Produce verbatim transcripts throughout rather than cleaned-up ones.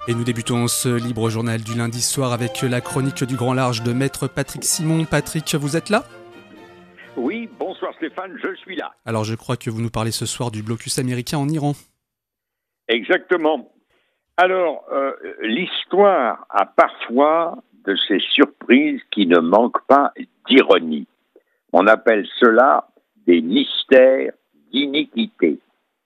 Et nous débutons ce libre journal du lundi soir avec la chronique du Grand Large de Maître Patrick Simon. Patrick, vous êtes là ? Oui, bonsoir Stéphane, je suis là. Alors je crois que vous nous parlez ce soir du blocus américain en Iran. Exactement. Alors, euh, l'histoire a parfois de ces surprises qui ne manquent pas d'ironie. On appelle cela des mystères d'iniquité.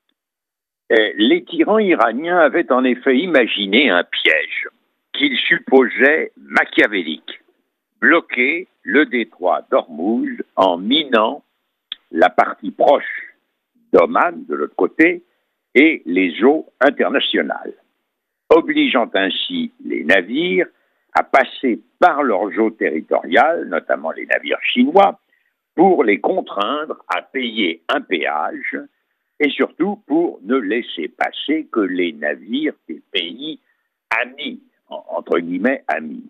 Et les tyrans iraniens avaient en effet imaginé un piège qu'ils supposaient machiavélique. Bloquer le détroit d'Ormuz en minant la partie proche d'Oman, de l'autre côté, et les eaux internationales, obligeant ainsi les navires à passer par leurs eaux territoriales, notamment les navires chinois, pour les contraindre à payer un péage et surtout pour ne laisser passer que les navires des pays amis, entre guillemets amis.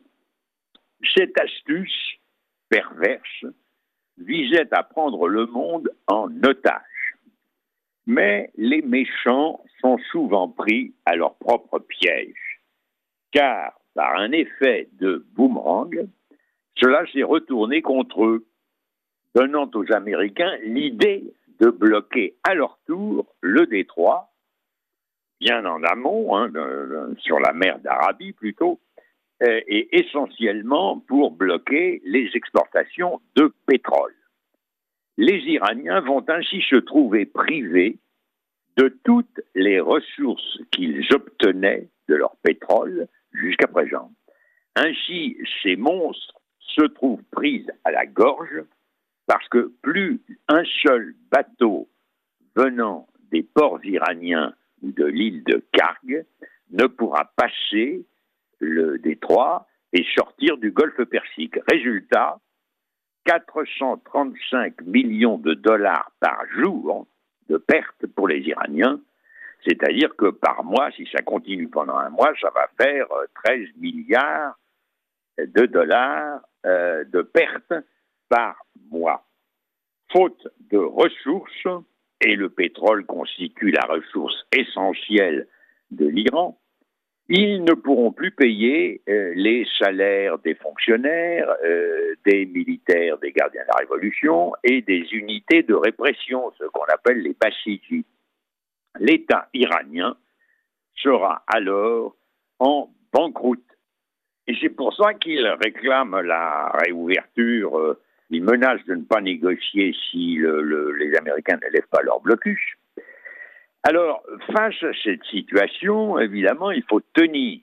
Cette astuce perverse visait à prendre le monde en otage. Mais les méchants sont souvent pris à leur propre piège, car par un effet de boomerang, cela s'est retourné contre eux, donnant aux Américains l'idée de bloquer à leur tour le détroit, bien en amont, hein, de, de, sur la mer d'Arabie plutôt, euh, et essentiellement pour bloquer les exportations de pétrole. Les Iraniens vont ainsi se trouver privés de toutes les ressources qu'ils obtenaient de leur pétrole jusqu'à présent. Ainsi, ces monstres se trouvent pris à la gorge parce que plus un seul bateau venant des ports iraniens ou de l'île de Karg ne pourra passer le détroit et sortir du golfe Persique. Résultat, quatre cent trente-cinq millions de dollars par jour de pertes pour les Iraniens, c'est-à-dire que par mois, si ça continue pendant un mois, ça va faire treize milliards de dollars euh, de pertes par mois. Faute de ressources, et le pétrole constitue la ressource essentielle de l'Iran, ils ne pourront plus payer euh, les salaires des fonctionnaires, euh, des militaires, des gardiens de la Révolution et des unités de répression, ce qu'on appelle les bassidjis. L'État iranien sera alors en banqueroute. Et c'est pour ça qu'il réclame la réouverture, euh, il menace de ne pas négocier si le, le, les Américains ne lèvent pas leur blocus. Alors, face à cette situation, évidemment, il faut tenir.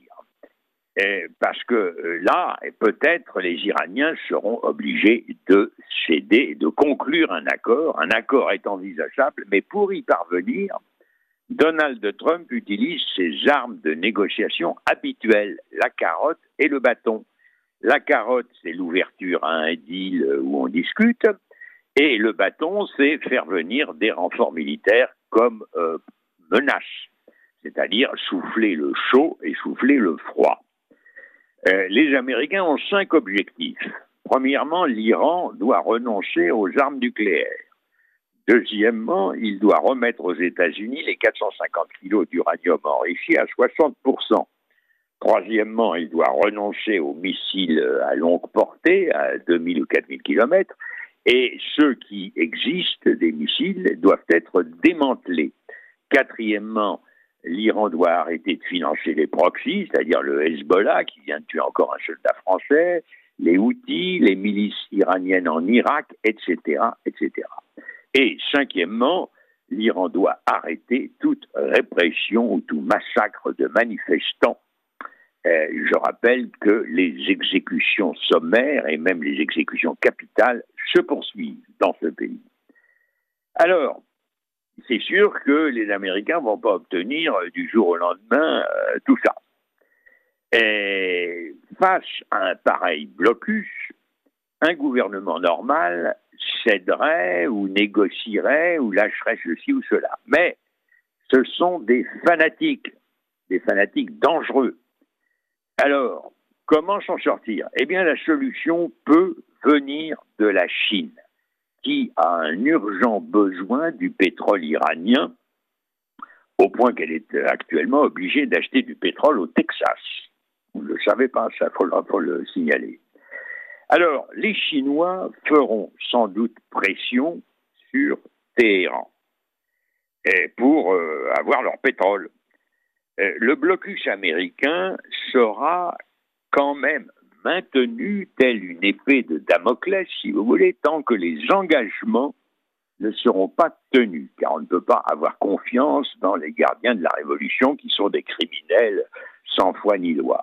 Et parce que là, peut-être les Iraniens seront obligés de céder, de conclure un accord. Un accord est envisageable, mais pour y parvenir, Donald Trump utilise ses armes de négociation habituelles, la carotte et le bâton. La carotte, c'est l'ouverture à un deal où on discute, et le bâton, c'est faire venir des renforts militaires comme euh, menace, c'est-à-dire souffler le chaud et souffler le froid. Euh, les Américains ont cinq objectifs. Premièrement, l'Iran doit renoncer aux armes nucléaires. Deuxièmement, il doit remettre aux États-Unis les quatre cent cinquante kilos d'uranium enrichi à soixante pour cent. Troisièmement, il doit renoncer aux missiles à longue portée, à deux mille ou quatre mille kilomètres, et ceux qui existent, des missiles, doivent être démantelés. Quatrièmement, l'Iran doit arrêter de financer les proxys, c'est-à-dire le Hezbollah, qui vient de tuer encore un soldat français, les Houthis, les milices iraniennes en Irak, et cetera, et cetera. Et cinquièmement, l'Iran doit arrêter toute répression ou tout massacre de manifestants. Euh, je rappelle que les exécutions sommaires et même les exécutions capitales se poursuivent dans ce pays. Alors, c'est sûr que les Américains ne vont pas obtenir euh, du jour au lendemain euh, tout ça. Et face à un pareil blocus, un gouvernement normal céderait ou négocierait ou lâcherait ceci ou cela. Mais ce sont des fanatiques, des fanatiques dangereux. Alors, comment s'en sortir ? Eh bien, la solution peut venir de la Chine, qui a un urgent besoin du pétrole iranien au point qu'elle est actuellement obligée d'acheter du pétrole au Texas. Vous ne le savez pas, ça, il faut, faut le signaler. Alors, les Chinois feront sans doute pression sur Téhéran et pour euh, avoir leur pétrole. Euh, le blocus américain sera quand même maintenu telle une épée de Damoclès, si vous voulez, tant que les engagements ne seront pas tenus, car on ne peut pas avoir confiance dans les gardiens de la Révolution qui sont des criminels sans foi ni loi.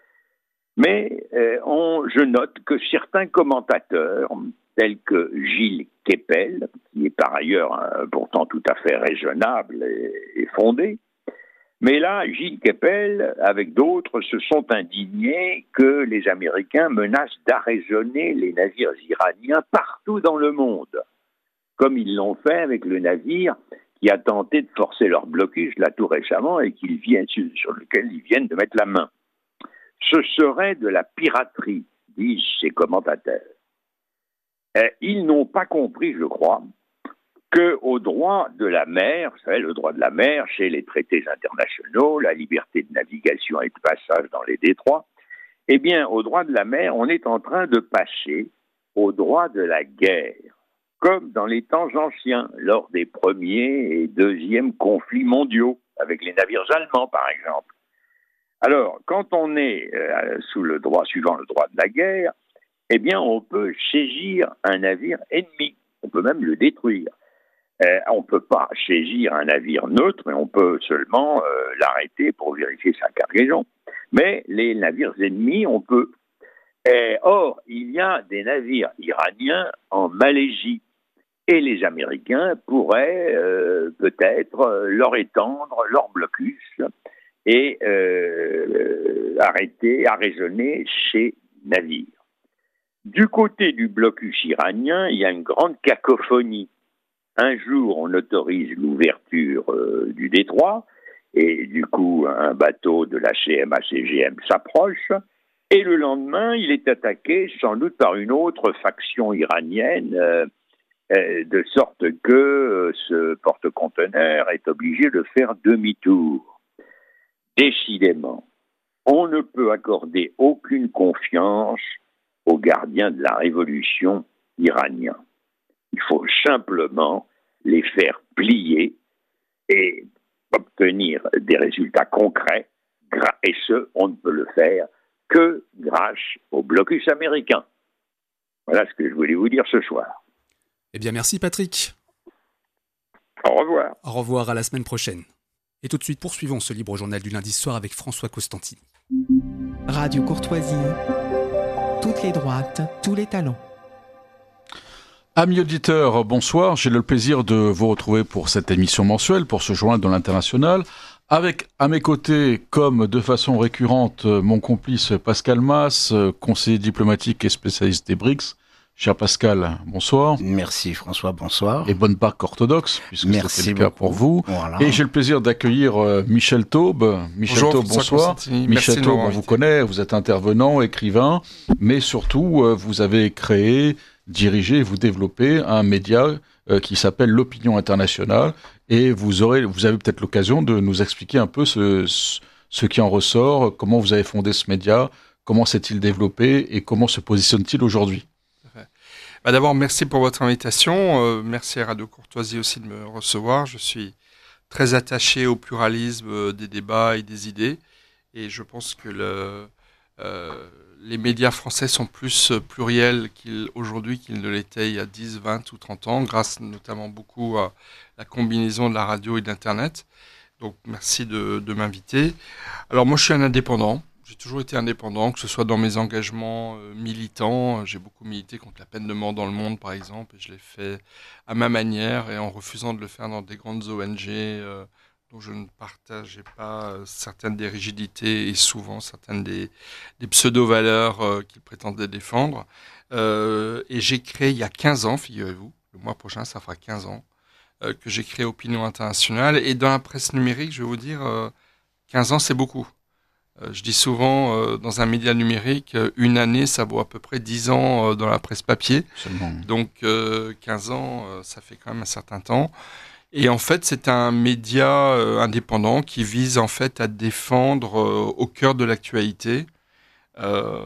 Mais euh, on, je note que certains commentateurs, tels que Gilles Kepel, qui est par ailleurs euh, pourtant tout à fait raisonnable et, et fondé, mais là, Gilles Kepel, avec d'autres, se sont indignés que les Américains menacent d'arraisonner les navires iraniens partout dans le monde, comme ils l'ont fait avec le navire qui a tenté de forcer leur blocus là tout récemment et qu'ils viennent, sur lequel ils viennent de mettre la main. Ce serait de la piraterie, disent ces commentateurs. Euh, ils n'ont pas compris, je crois, qu'au droit de la mer, vous savez, le droit de la mer, chez les traités internationaux, la liberté de navigation et de passage dans les détroits, eh bien, au droit de la mer, on est en train de passer au droit de la guerre, comme dans les temps anciens, lors des premiers et deuxièmes conflits mondiaux, avec les navires allemands, par exemple. Alors, quand on est euh, sous le droit, suivant le droit de la guerre, eh bien, on peut saisir un navire ennemi. On peut même le détruire. Euh, on ne peut pas saisir un navire neutre, mais on peut seulement euh, l'arrêter pour vérifier sa cargaison. Mais les navires ennemis, on peut. Et, or, il y a des navires iraniens en Malaisie. Et les Américains pourraient euh, peut-être euh, leur étendre leur blocus et euh, arrêter, arraisonner ces navires. Du côté du blocus iranien, il y a une grande cacophonie. Un jour, on autorise l'ouverture euh, du détroit, et du coup, un bateau de la C M A C G M s'approche, et le lendemain, il est attaqué sans doute par une autre faction iranienne, euh, euh, de sorte que euh, ce porte-conteneur est obligé de faire demi-tour. Décidément, on ne peut accorder aucune confiance aux gardiens de la révolution iranienne. Il faut simplement les faire plier et obtenir des résultats concrets, et ce, on ne peut le faire que grâce au blocus américain. Voilà ce que je voulais vous dire ce soir. Eh bien, merci Patrick. Au revoir. Au revoir, à la semaine prochaine. Et tout de suite, poursuivons ce libre journal du lundi soir avec François Costantini. Radio Courtoisie, toutes les droites, tous les talents. Amis auditeurs, bonsoir. J'ai le plaisir de vous retrouver pour cette émission mensuelle, pour ce journal de l'international, avec à mes côtés, comme de façon récurrente, mon complice Pascal Mas, conseiller diplomatique et spécialiste des B R I C S. Cher Pascal, bonsoir. Merci François, bonsoir. Et bonne Pâques orthodoxe, puisque Merci c'était le cas beaucoup. pour vous. Voilà. Et j'ai le plaisir d'accueillir euh, Michel Taube. Michel Bonjour, Taube, bonsoir. Michel Taube, on vous connaît, vous êtes intervenant, écrivain, mais surtout, euh, vous avez créé, dirigé, vous développez un média euh, qui s'appelle l'Opinion Internationale, et vous aurez, vous avez peut-être l'occasion de nous expliquer un peu ce, ce, ce qui en ressort, comment vous avez fondé ce média, comment s'est-il développé et comment se positionne-t-il aujourd'hui. Bah d'abord, merci pour votre invitation. Euh, merci à Radio Courtoisie aussi de me recevoir. Je suis très attaché au pluralisme des débats et des idées. Et je pense que le, euh, les médias français sont plus pluriels qu'ils, aujourd'hui qu'ils ne l'étaient il y a dix, vingt ou trente ans, grâce notamment beaucoup à la combinaison de la radio et de l'Internet. Donc, merci de, de m'inviter. Alors, moi, je suis un indépendant. J'ai toujours été indépendant, que ce soit dans mes engagements euh, militants. J'ai beaucoup milité contre la peine de mort dans le monde, par exemple, et je l'ai fait à ma manière et en refusant de le faire dans des grandes O N G euh, dont je ne partageais pas euh, certaines des rigidités et souvent certaines des, des pseudo-valeurs euh, qu'ils prétendaient défendre. Euh, et j'ai créé il y a quinze ans, figurez-vous, le mois prochain, ça fera quinze ans, euh, que j'ai créé Opinion Internationale. Et dans la presse numérique, je vais vous dire, euh, quinze ans, c'est beaucoup. Euh, je dis souvent, euh, dans un média numérique, euh, une année, ça vaut à peu près dix ans euh, dans la presse papier. Absolument. Donc, euh, quinze ans, euh, ça fait quand même un certain temps. Et en fait, c'est un média euh, indépendant qui vise en fait à défendre euh, au cœur de l'actualité euh,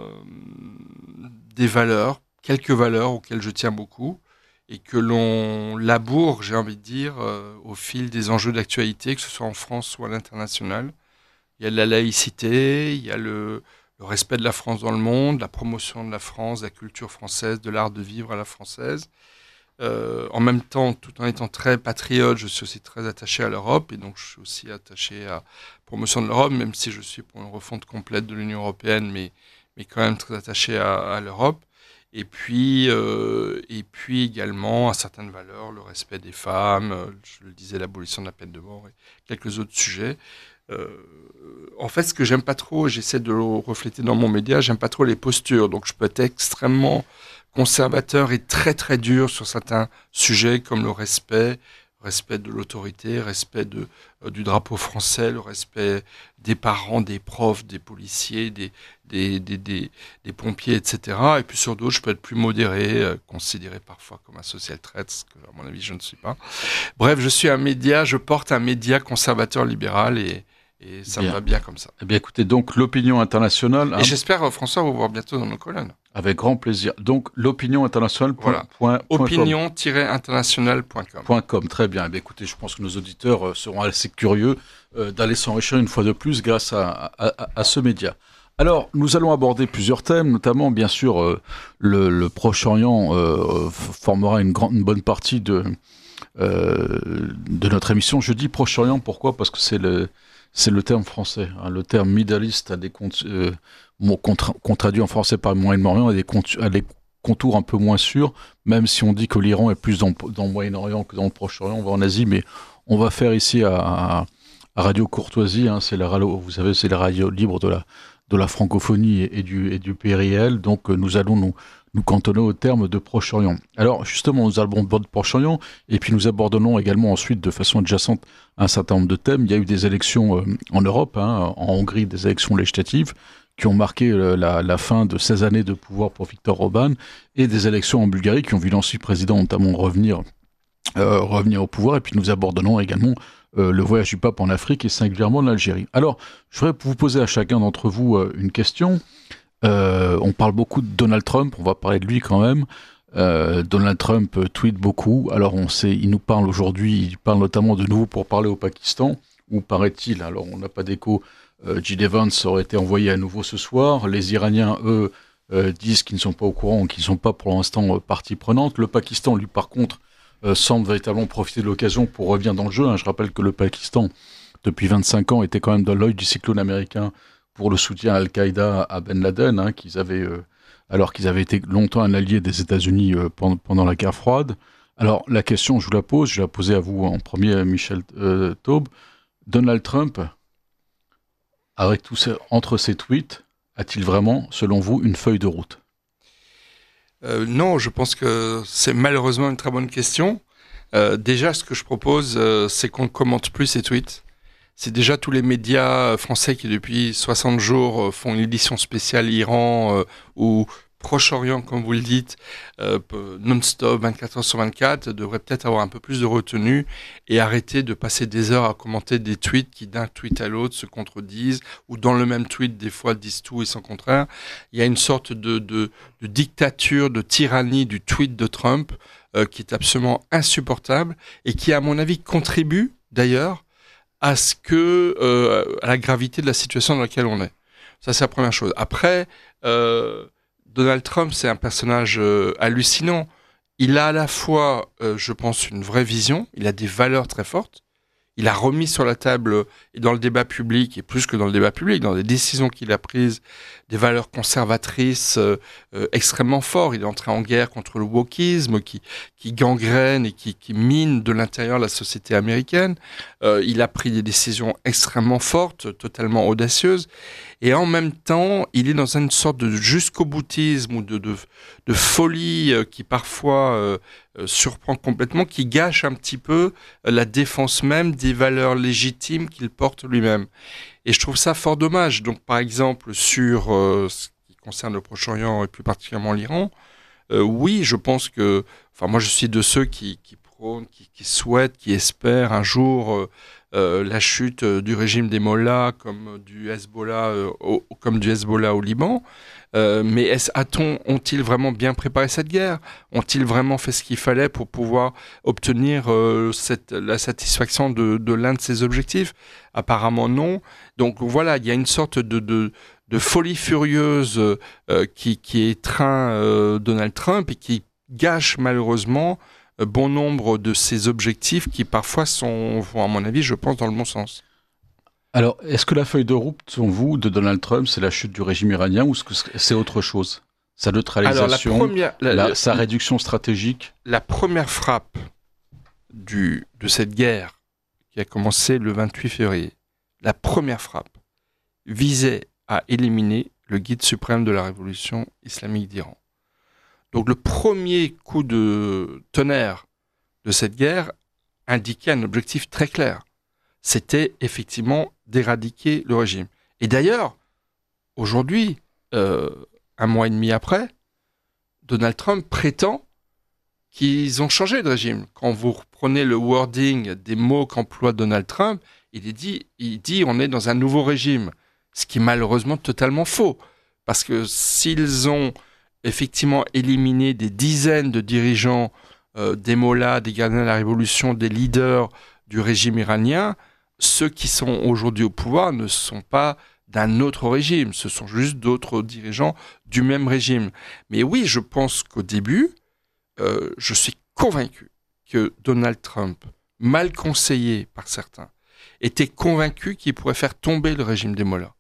des valeurs, quelques valeurs auxquelles je tiens beaucoup, et que l'on laboure, j'ai envie de dire, euh, au fil des enjeux d'actualité, que ce soit en France ou à l'international. Il y a la laïcité, il y a le, le respect de la France dans le monde, la promotion de la France, de la culture française, de l'art de vivre à la française. Euh, en même temps, tout en étant très patriote, je suis aussi très attaché à l'Europe, et donc je suis aussi attaché à la promotion de l'Europe, même si je suis pour une refonte complète de l'Union européenne, mais, mais quand même très attaché à, à l'Europe. Et puis, euh, et puis également à certaines valeurs, le respect des femmes, je le disais, l'abolition de la peine de mort et quelques autres sujets. Euh, en fait, ce que j'aime pas trop, j'essaie de le refléter dans mon média, j'aime pas trop les postures, donc je peux être extrêmement conservateur et très très dur sur certains sujets comme le respect, respect de l'autorité, respect de, euh, du drapeau français, le respect des parents, des profs, des policiers, des, des, des, des, des pompiers, et cetera. Et puis sur d'autres, je peux être plus modéré, euh, considéré parfois comme un social traître, ce que à mon avis je ne suis pas. Bref, je suis un média, je porte un média conservateur libéral et Et ça bien. me va bien comme ça. Eh bien, écoutez, donc l'opinion internationale. Et hein, j'espère, François, vous voir bientôt dans nos colonnes. Avec grand plaisir. Donc, l'opinion internationale. Voilà. Point, point, opinion tiret international point com. .com, très bien. Eh bien. Écoutez, je pense que nos auditeurs seront assez curieux euh, d'aller s'enrichir une fois de plus grâce à, à, à, à ce média. Alors, nous allons aborder plusieurs thèmes, notamment, bien sûr, euh, le, le Proche-Orient euh, formera une, grande, une bonne partie de, euh, de notre émission. Je dis Proche-Orient, pourquoi ? Parce que c'est le. C'est le terme français. Hein. Le terme Middle East a des comptes, euh, qu'on traduit en français par Moyen-Orient a des, a des contours un peu moins sûrs, même si on dit que l'Iran est plus dans, dans le Moyen-Orient que dans le Proche-Orient. On va en Asie, mais on va faire ici à, à, à Radio Courtoisie, hein, c'est la radio, vous savez, c'est la radio libre de la, de la francophonie et, et, du, et du pays réel. Donc nous allons nous, nous cantonner au terme de Proche-Orient. Alors justement, nous abordons Proche-Orient et puis nous aborderons également ensuite de façon adjacente un certain nombre de thèmes. Il y a eu des élections euh, en Europe, hein, en Hongrie, des élections législatives qui ont marqué euh, la, la fin de seize années de pouvoir pour Viktor Orban, et des élections en Bulgarie qui ont vu l'ancien président notamment revenir, euh, revenir au pouvoir. Et puis nous aborderons également euh, le voyage du pape en Afrique et singulièrement l'Algérie. Alors, je voudrais vous poser à chacun d'entre vous euh, une question. Euh, on parle beaucoup de Donald Trump, on va parler de lui quand même. Euh, Donald Trump euh, tweet beaucoup. Alors on sait, il nous parle aujourd'hui, il parle notamment de nouveau pour parler au Pakistan, où paraît-il, alors on n'a pas d'écho, euh, Jill Evans aurait été envoyé à nouveau ce soir. Les Iraniens, eux, euh, disent qu'ils ne sont pas au courant, qu'ils ne sont pas pour l'instant euh, partie prenante. Le Pakistan, lui, par contre, euh, semble véritablement profiter de l'occasion pour revenir dans le jeu. Hein. Je rappelle que le Pakistan, depuis vingt-cinq ans, était quand même dans l'œil du cyclone américain pour le soutien à Al-Qaïda, à Ben Laden, hein, qu'ils avaient, euh, alors qu'ils avaient été longtemps un allié des États-Unis euh, pendant, pendant la guerre froide. Alors la question, je vous la pose, je vais la poser à vous en premier, Michel euh, Taube. Donald Trump, avec tout ces, entre ses tweets, a-t-il vraiment, selon vous, une feuille de route ? euh, Non, je pense que c'est malheureusement une très bonne question. Euh, déjà, ce que je propose, euh, c'est qu'on ne commente plus ces tweets. C'est déjà tous les médias français qui, depuis soixante jours, font une édition spéciale Iran euh, ou Proche-Orient, comme vous le dites, euh, non-stop, vingt-quatre heures sur vingt-quatre, devraient peut-être avoir un peu plus de retenue et arrêter de passer des heures à commenter des tweets qui, d'un tweet à l'autre, se contredisent, ou dans le même tweet, des fois, disent tout et son contraire. Il y a une sorte de, de, de dictature, de tyrannie du tweet de Trump euh, qui est absolument insupportable et qui, à mon avis, contribue, d'ailleurs, à ce que euh, à la gravité de la situation dans laquelle on est. Ça, c'est la première chose. Après, euh, Donald Trump, c'est un personnage euh, hallucinant. Il a à la fois, euh, je pense, une vraie vision. Il a des valeurs très fortes. Il a remis sur la table et dans le débat public, et plus que dans le débat public, dans les décisions qu'il a prises, des valeurs conservatrices euh, euh, extrêmement fortes. Il est entré en guerre contre le wokisme qui, qui gangrène et qui, qui mine de l'intérieur la société américaine. Euh, il a pris des décisions extrêmement fortes, totalement audacieuses. Et en même temps, il est dans une sorte de jusqu'au-boutisme ou de, de, de folie euh, qui parfois euh, euh, surprend complètement, qui gâche un petit peu euh, la défense même des valeurs légitimes qu'il porte lui-même. Et je trouve ça fort dommage. Donc, par exemple, sur euh, ce qui concerne le Proche-Orient et plus particulièrement l'Iran, euh, oui, je pense que... Enfin, moi, je suis de ceux qui, qui prônent, qui, qui souhaitent, qui espèrent un jour euh, euh, la chute euh, du régime des Mollahs comme du Hezbollah, euh, au, comme du Hezbollah au Liban. Euh, mais est-ce, a-t-on, ont-ils vraiment bien préparé cette guerre ? Ont-ils vraiment fait ce qu'il fallait pour pouvoir obtenir euh, cette, la satisfaction de, de l'un de ces objectifs ? Apparemment non. Donc voilà, il y a une sorte de, de, de folie furieuse euh, qui, qui étreint euh, Donald Trump et qui gâche malheureusement euh, bon nombre de ses objectifs qui parfois sont, à mon avis, je pense, dans le bon sens. Alors, est-ce que la feuille de route, selon vous, de Donald Trump, c'est la chute du régime iranien ou est-ce que c'est autre chose ? Sa neutralisation, Alors, la première, la, la, la, sa réduction stratégique ? La première frappe du, de cette guerre qui a commencé le vingt-huit février, la première frappe visait à éliminer le guide suprême de la révolution islamique d'Iran. Donc le premier coup de tonnerre de cette guerre indiquait un objectif très clair. C'était effectivement d'éradiquer le régime. Et d'ailleurs, aujourd'hui, euh, un mois et demi après, Donald Trump prétend qu'ils ont changé de régime. Quand vous reprenez le wording des mots qu'emploie Donald Trump, il dit, il dit on est dans un nouveau régime, ce qui est malheureusement totalement faux. Parce que s'ils ont effectivement éliminé des dizaines de dirigeants euh, des Mollahs, des gardiens de la révolution, des leaders du régime iranien, ceux qui sont aujourd'hui au pouvoir ne sont pas d'un autre régime, ce sont juste d'autres dirigeants du même régime. Mais oui, je pense qu'au début, euh, je suis convaincu que Donald Trump, mal conseillé par certains, était convaincu qu'il pourrait faire tomber le régime des Mollahs.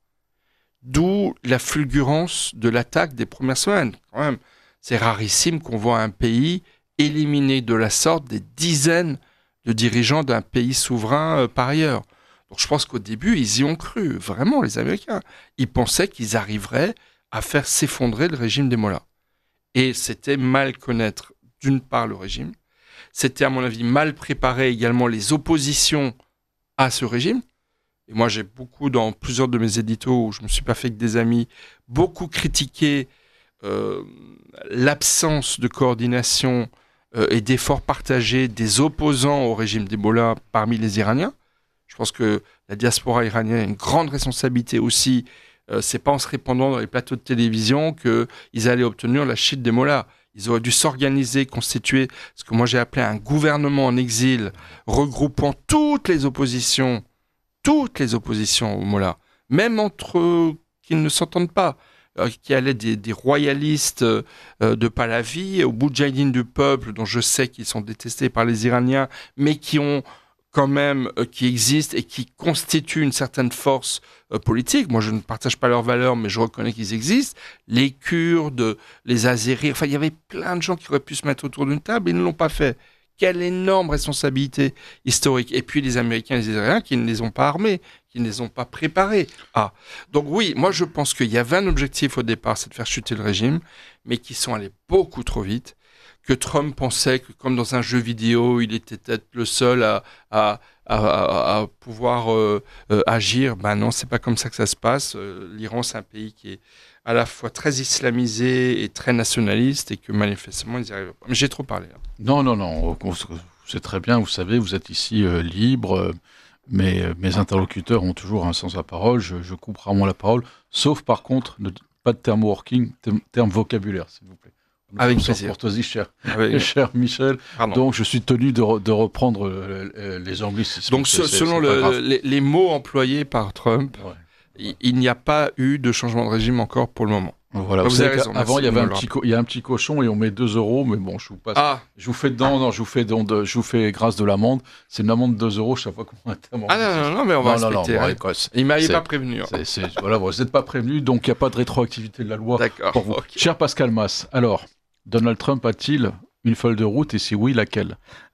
D'où la fulgurance de l'attaque des premières semaines. Quand même, c'est rarissime qu'on voit un pays éliminer de la sorte des dizaines de dirigeants d'un pays souverain euh, par ailleurs. Donc je pense qu'au début, ils y ont cru, vraiment, les Américains. Ils pensaient qu'ils arriveraient à faire s'effondrer le régime des Mollahs. Et c'était mal connaître, d'une part, le régime. C'était, à mon avis, mal préparer également les oppositions à ce régime. Et moi, j'ai beaucoup, dans plusieurs de mes éditos, où je ne me suis pas fait que des amis, beaucoup critiqué euh, l'absence de coordination euh, et d'efforts partagés des opposants au régime des Mollahs parmi les Iraniens. Je pense que la diaspora iranienne a une grande responsabilité aussi. Euh, c'est pas en se répandant dans les plateaux de télévision qu'ils allaient obtenir la chute des Mollahs. Ils auraient dû s'organiser, constituer ce que moi j'ai appelé un gouvernement en exil, regroupant toutes les oppositions, toutes les oppositions aux Mollahs, même entre eux qui ne s'entendent pas, euh, qui allaient des, des royalistes euh, de Pahlavi aux Moudjahidines du peuple, dont je sais qu'ils sont détestés par les Iraniens, mais qui ont quand même, euh, qui existent et qui constituent une certaine force euh, politique. Moi, je ne partage pas leurs valeurs, mais je reconnais qu'ils existent. Les Kurdes, les Azéris, enfin, il y avait plein de gens qui auraient pu se mettre autour d'une table, ils ne l'ont pas fait. Quelle énorme responsabilité historique. Et puis les Américains et les Israéliens qui ne les ont pas armés, qui ne les ont pas préparés. Ah, donc oui, moi je pense qu'il y avait un objectif au départ, c'est de faire chuter le régime, mais qui sont allés beaucoup trop vite, que Trump pensait que comme dans un jeu vidéo, il était peut-être le seul à, à, à, à pouvoir euh, euh, agir. Ben non, c'est pas comme ça que ça se passe. Euh, L'Iran, c'est un pays qui est à la fois très islamisé et très nationaliste et que manifestement, ils n'y arrivent pas. Mais j'ai trop parlé. Là. Non, non, non. C'est très bien, vous savez, vous êtes ici euh, libre. Euh, mais euh, mes interlocuteurs ont toujours un sens à parole. Je, je coupe rarement la parole. Sauf, par contre, ne, pas de terme working, terme, terme vocabulaire, s'il vous plaît. Nous Avec plaisir. Courtoisie, cher, Avec... cher Michel. Pardon. Donc, je suis tenu de, re, de reprendre euh, les anglicismes. Donc, ce, selon c'est le, les, les mots employés par Trump, ouais. il, il n'y a pas eu de changement de régime encore pour le moment. Voilà, vous, vous avez raison. Avant, il y avait un petit, co- il y a un petit cochon et on met deux euros, mais bon, je vous passe. Ah. Je vous fais dedans, non, je vous fais dedans de, je vous fais grâce de l'amende. C'est une amende de deux euros chaque fois qu'on a un terme. Ah non, non, non, mais on va non, respecter. Non, non, bon, hein. Il m'avait pas prévenu. Hein. C'est, c'est, voilà, vous n'êtes pas prévenu, donc il n'y a pas de rétroactivité de la loi. D'accord. Pour vous. Okay. Cher Pascal Mas, alors, Donald Trump a-t-il une feuille de route et si oui, laquelle ?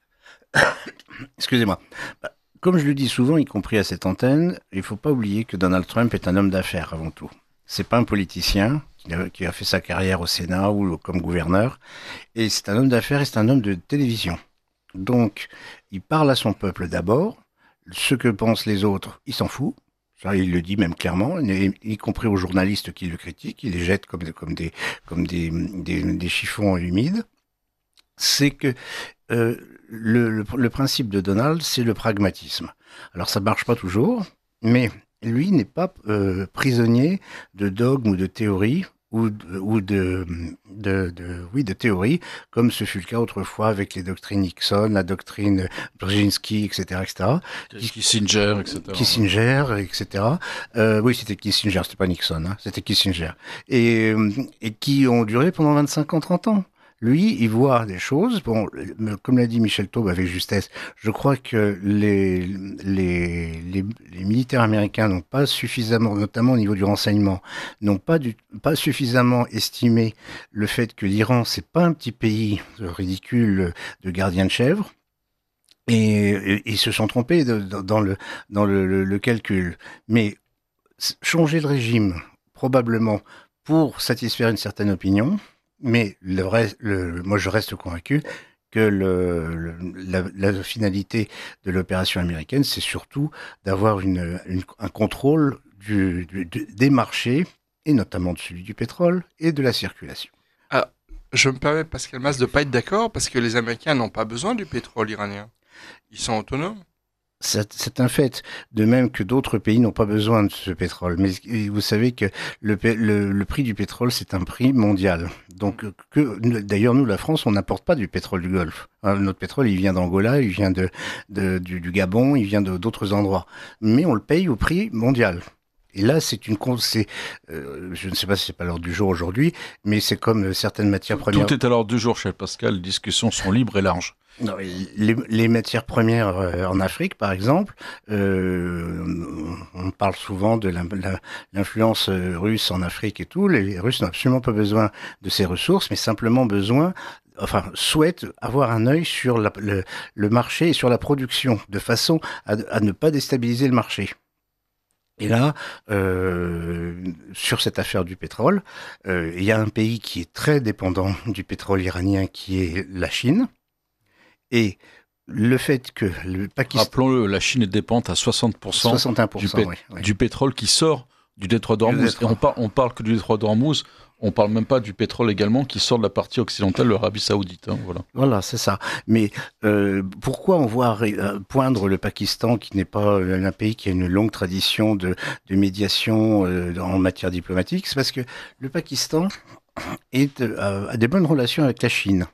Excusez-moi. Comme je le dis souvent, y compris à cette antenne, il ne faut pas oublier que Donald Trump est un homme d'affaires avant tout. C'est pas un politicien qui a fait sa carrière au Sénat ou comme gouverneur. Et c'est un homme d'affaires et c'est un homme de télévision. Donc, il parle à son peuple d'abord. Ce que pensent les autres, il s'en fout. Ça, il le dit même clairement, y compris aux journalistes qui le critiquent. Il les jette comme des, comme des, comme des, des, des chiffons humides. C'est que euh, le, le, le principe de Donald, c'est le pragmatisme. Alors ça marche pas toujours, mais lui n'est pas euh, prisonnier de dogmes ou de théories, ou de, ou de, de, de, oui, de théories, comme ce fut le cas autrefois avec les doctrines Nixon, la doctrine Brzezinski, et cetera, et cetera. Kissinger, et cetera. Kissinger, et cetera. Euh, oui, c'était Kissinger, c'était pas Nixon, hein, c'était Kissinger. Et, et qui ont duré pendant vingt-cinq ans, trente ans. Lui, il voit des choses. Bon, comme l'a dit Michel Taube avec justesse, je crois que les, les, les, les militaires américains n'ont pas suffisamment, notamment au niveau du renseignement, n'ont pas, du, pas suffisamment estimé le fait que l'Iran, c'est pas un petit pays ridicule de gardien de chèvre. Et, et ils se sont trompés de, de, dans, le, dans le, le, le calcul. Mais changer le régime, probablement, pour satisfaire une certaine opinion. Mais le reste, le, moi, je reste convaincu que le, le, la, la finalité de l'opération américaine, c'est surtout d'avoir une, une, un contrôle du, du, des marchés, et notamment de celui du pétrole et de la circulation. Ah, je me permets, Pascal Mas, de ne pas être d'accord, parce que les Américains n'ont pas besoin du pétrole iranien. Ils sont autonomes. C'est, c'est un fait, de même que d'autres pays n'ont pas besoin de ce pétrole. Mais vous savez que le, le, le prix du pétrole, c'est un prix mondial. Donc, que, d'ailleurs, nous, la France, on n'importe pas du pétrole du Golfe. Notre pétrole, il vient d'Angola, il vient de, de, du, du Gabon, il vient de, d'autres endroits. Mais on le paye au prix mondial. Et là, c'est une c'est, euh, je ne sais pas si c'est pas l'heure du jour aujourd'hui, mais c'est comme certaines matières premières. Tout est à l'heure du jour, cher Pascal. Les discussions sont libres et larges. Non, les, les matières premières euh, en Afrique, par exemple, euh, on parle souvent de la, la, l'influence russe en Afrique et tout. Les Russes n'ont absolument pas besoin de ces ressources, mais simplement besoin, enfin, souhaitent avoir un œil sur la, le, le marché et sur la production, de façon à, à ne pas déstabiliser le marché. Et là, euh, sur cette affaire du pétrole, euh, il y a un pays qui est très dépendant du pétrole iranien, qui est la Chine. Et le fait que le Pakistan... Rappelons-le, la Chine est dépendante à soixante pour cent, soixante-un pour cent du, pét- oui, oui. du pétrole qui sort du détroit d'Ormuz. Et on, par- on parle que du détroit d'Ormuz, on parle même pas du pétrole également qui sort de la partie occidentale de l'Arabie Saoudite. Hein, voilà. Voilà, c'est ça. Mais euh, pourquoi on voit euh, poindre le Pakistan, qui n'est pas euh, un pays qui a une longue tradition de, de médiation euh, en matière diplomatique? C'est parce que le Pakistan est, euh, a des bonnes relations avec la Chine.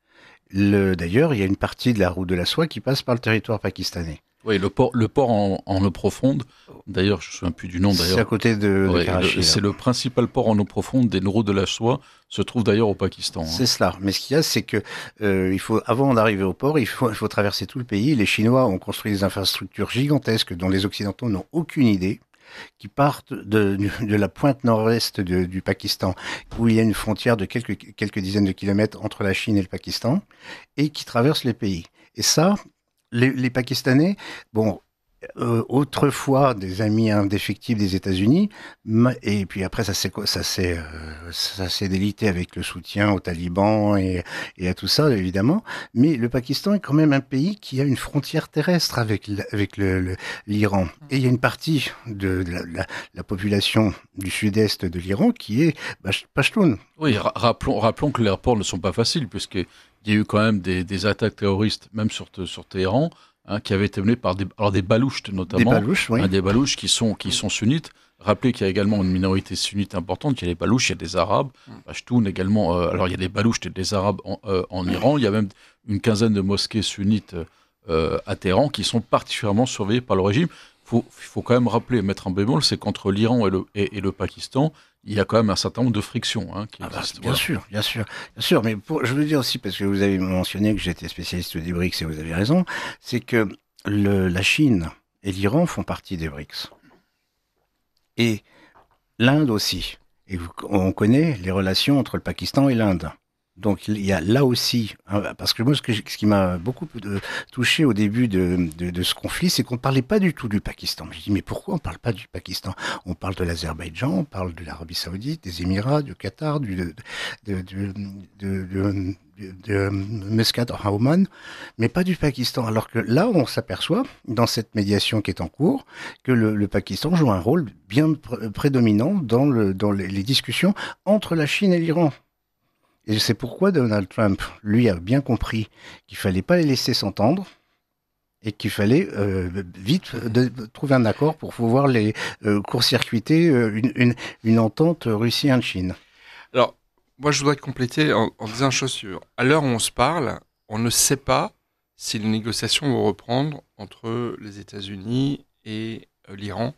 Le, d'ailleurs, il y a une partie de la route de la soie qui passe par le territoire pakistanais. Oui, le port, le port en, en eau profonde, d'ailleurs, je ne me souviens plus du nom. D'ailleurs. C'est à côté de, ouais, de Karachi. Le, c'est le principal port en eau profonde des routes de la soie, se trouve d'ailleurs au Pakistan. C'est hein. cela. Mais ce qu'il y a, c'est que euh, il faut, avant d'arriver au port, il faut, il faut traverser tout le pays. Les Chinois ont construit des infrastructures gigantesques dont les Occidentaux n'ont aucune idée, qui partent de, de la pointe nord-est de, du Pakistan, où il y a une frontière de quelques, quelques dizaines de kilomètres entre la Chine et le Pakistan, et qui traversent les pays. Et ça, les, les Pakistanais, bon, euh, autrefois des amis indéfectibles des États-Unis, et puis après ça s'est ça s'est euh, ça s'est délité avec le soutien aux talibans et, et à tout ça évidemment. Mais le Pakistan est quand même un pays qui a une frontière terrestre avec avec le, le, l'Iran. Et il y a une partie de la, la, la population du sud-est de l'Iran qui est Pashtun. Oui, ra- rappelons rappelons que les rapports ne sont pas faciles puisque il y a eu quand même des, des attaques terroristes même sur sur Téhéran. Hein, qui avait été mené par des, alors des balouches notamment, des balouches, oui. hein, des balouches qui sont qui sont sunnites. Rappelez qu'il y a également une minorité sunnite importante. Il y a les balouches, il y a des arabes, Pashtoun également. Euh, alors il y a des balouches et des arabes en, euh, en Iran. Il y a même une quinzaine de mosquées sunnites euh, à Téhéran qui sont particulièrement surveillées par le régime. Faut, il faut quand même rappeler, mettre un bémol, c'est qu'entre l'Iran et le, et, et le Pakistan, il y a quand même un certain nombre de frictions hein, qui ah bah, existent. Bien voilà. sûr, bien sûr, bien sûr. Mais pour, je veux dire aussi, parce que vous avez mentionné que j'étais spécialiste des B R I C S et vous avez raison, c'est que le, la Chine et l'Iran font partie des B R I C S. Et l'Inde aussi. Et vous, on connaît les relations entre le Pakistan et l'Inde. Donc il y a là aussi, hein, parce que moi ce, que, ce qui m'a beaucoup de, touché au début de, de, de ce conflit, c'est qu'on ne parlait pas du tout du Pakistan. Je dis mais pourquoi on ne parle pas du Pakistan? On parle de l'Azerbaïdjan, on parle de l'Arabie Saoudite, des Émirats, du Qatar, du de, de, de, de, de, de, de Muscat en Oman, mais pas du Pakistan. Alors que là on s'aperçoit dans cette médiation qui est en cours que le, le Pakistan joue un rôle bien pr- prédominant dans, le, dans les, les discussions entre la Chine et l'Iran. Et c'est pourquoi Donald Trump, lui, a bien compris qu'il fallait pas les laisser s'entendre et qu'il fallait euh, vite de, de trouver un accord pour pouvoir les euh, court-circuiter euh, une, une, une entente Russie-Chine. Alors, moi, je voudrais compléter en, en disant une chose sûre. À l'heure où on se parle, on ne sait pas si les négociations vont reprendre entre les États-Unis et euh, l'Iran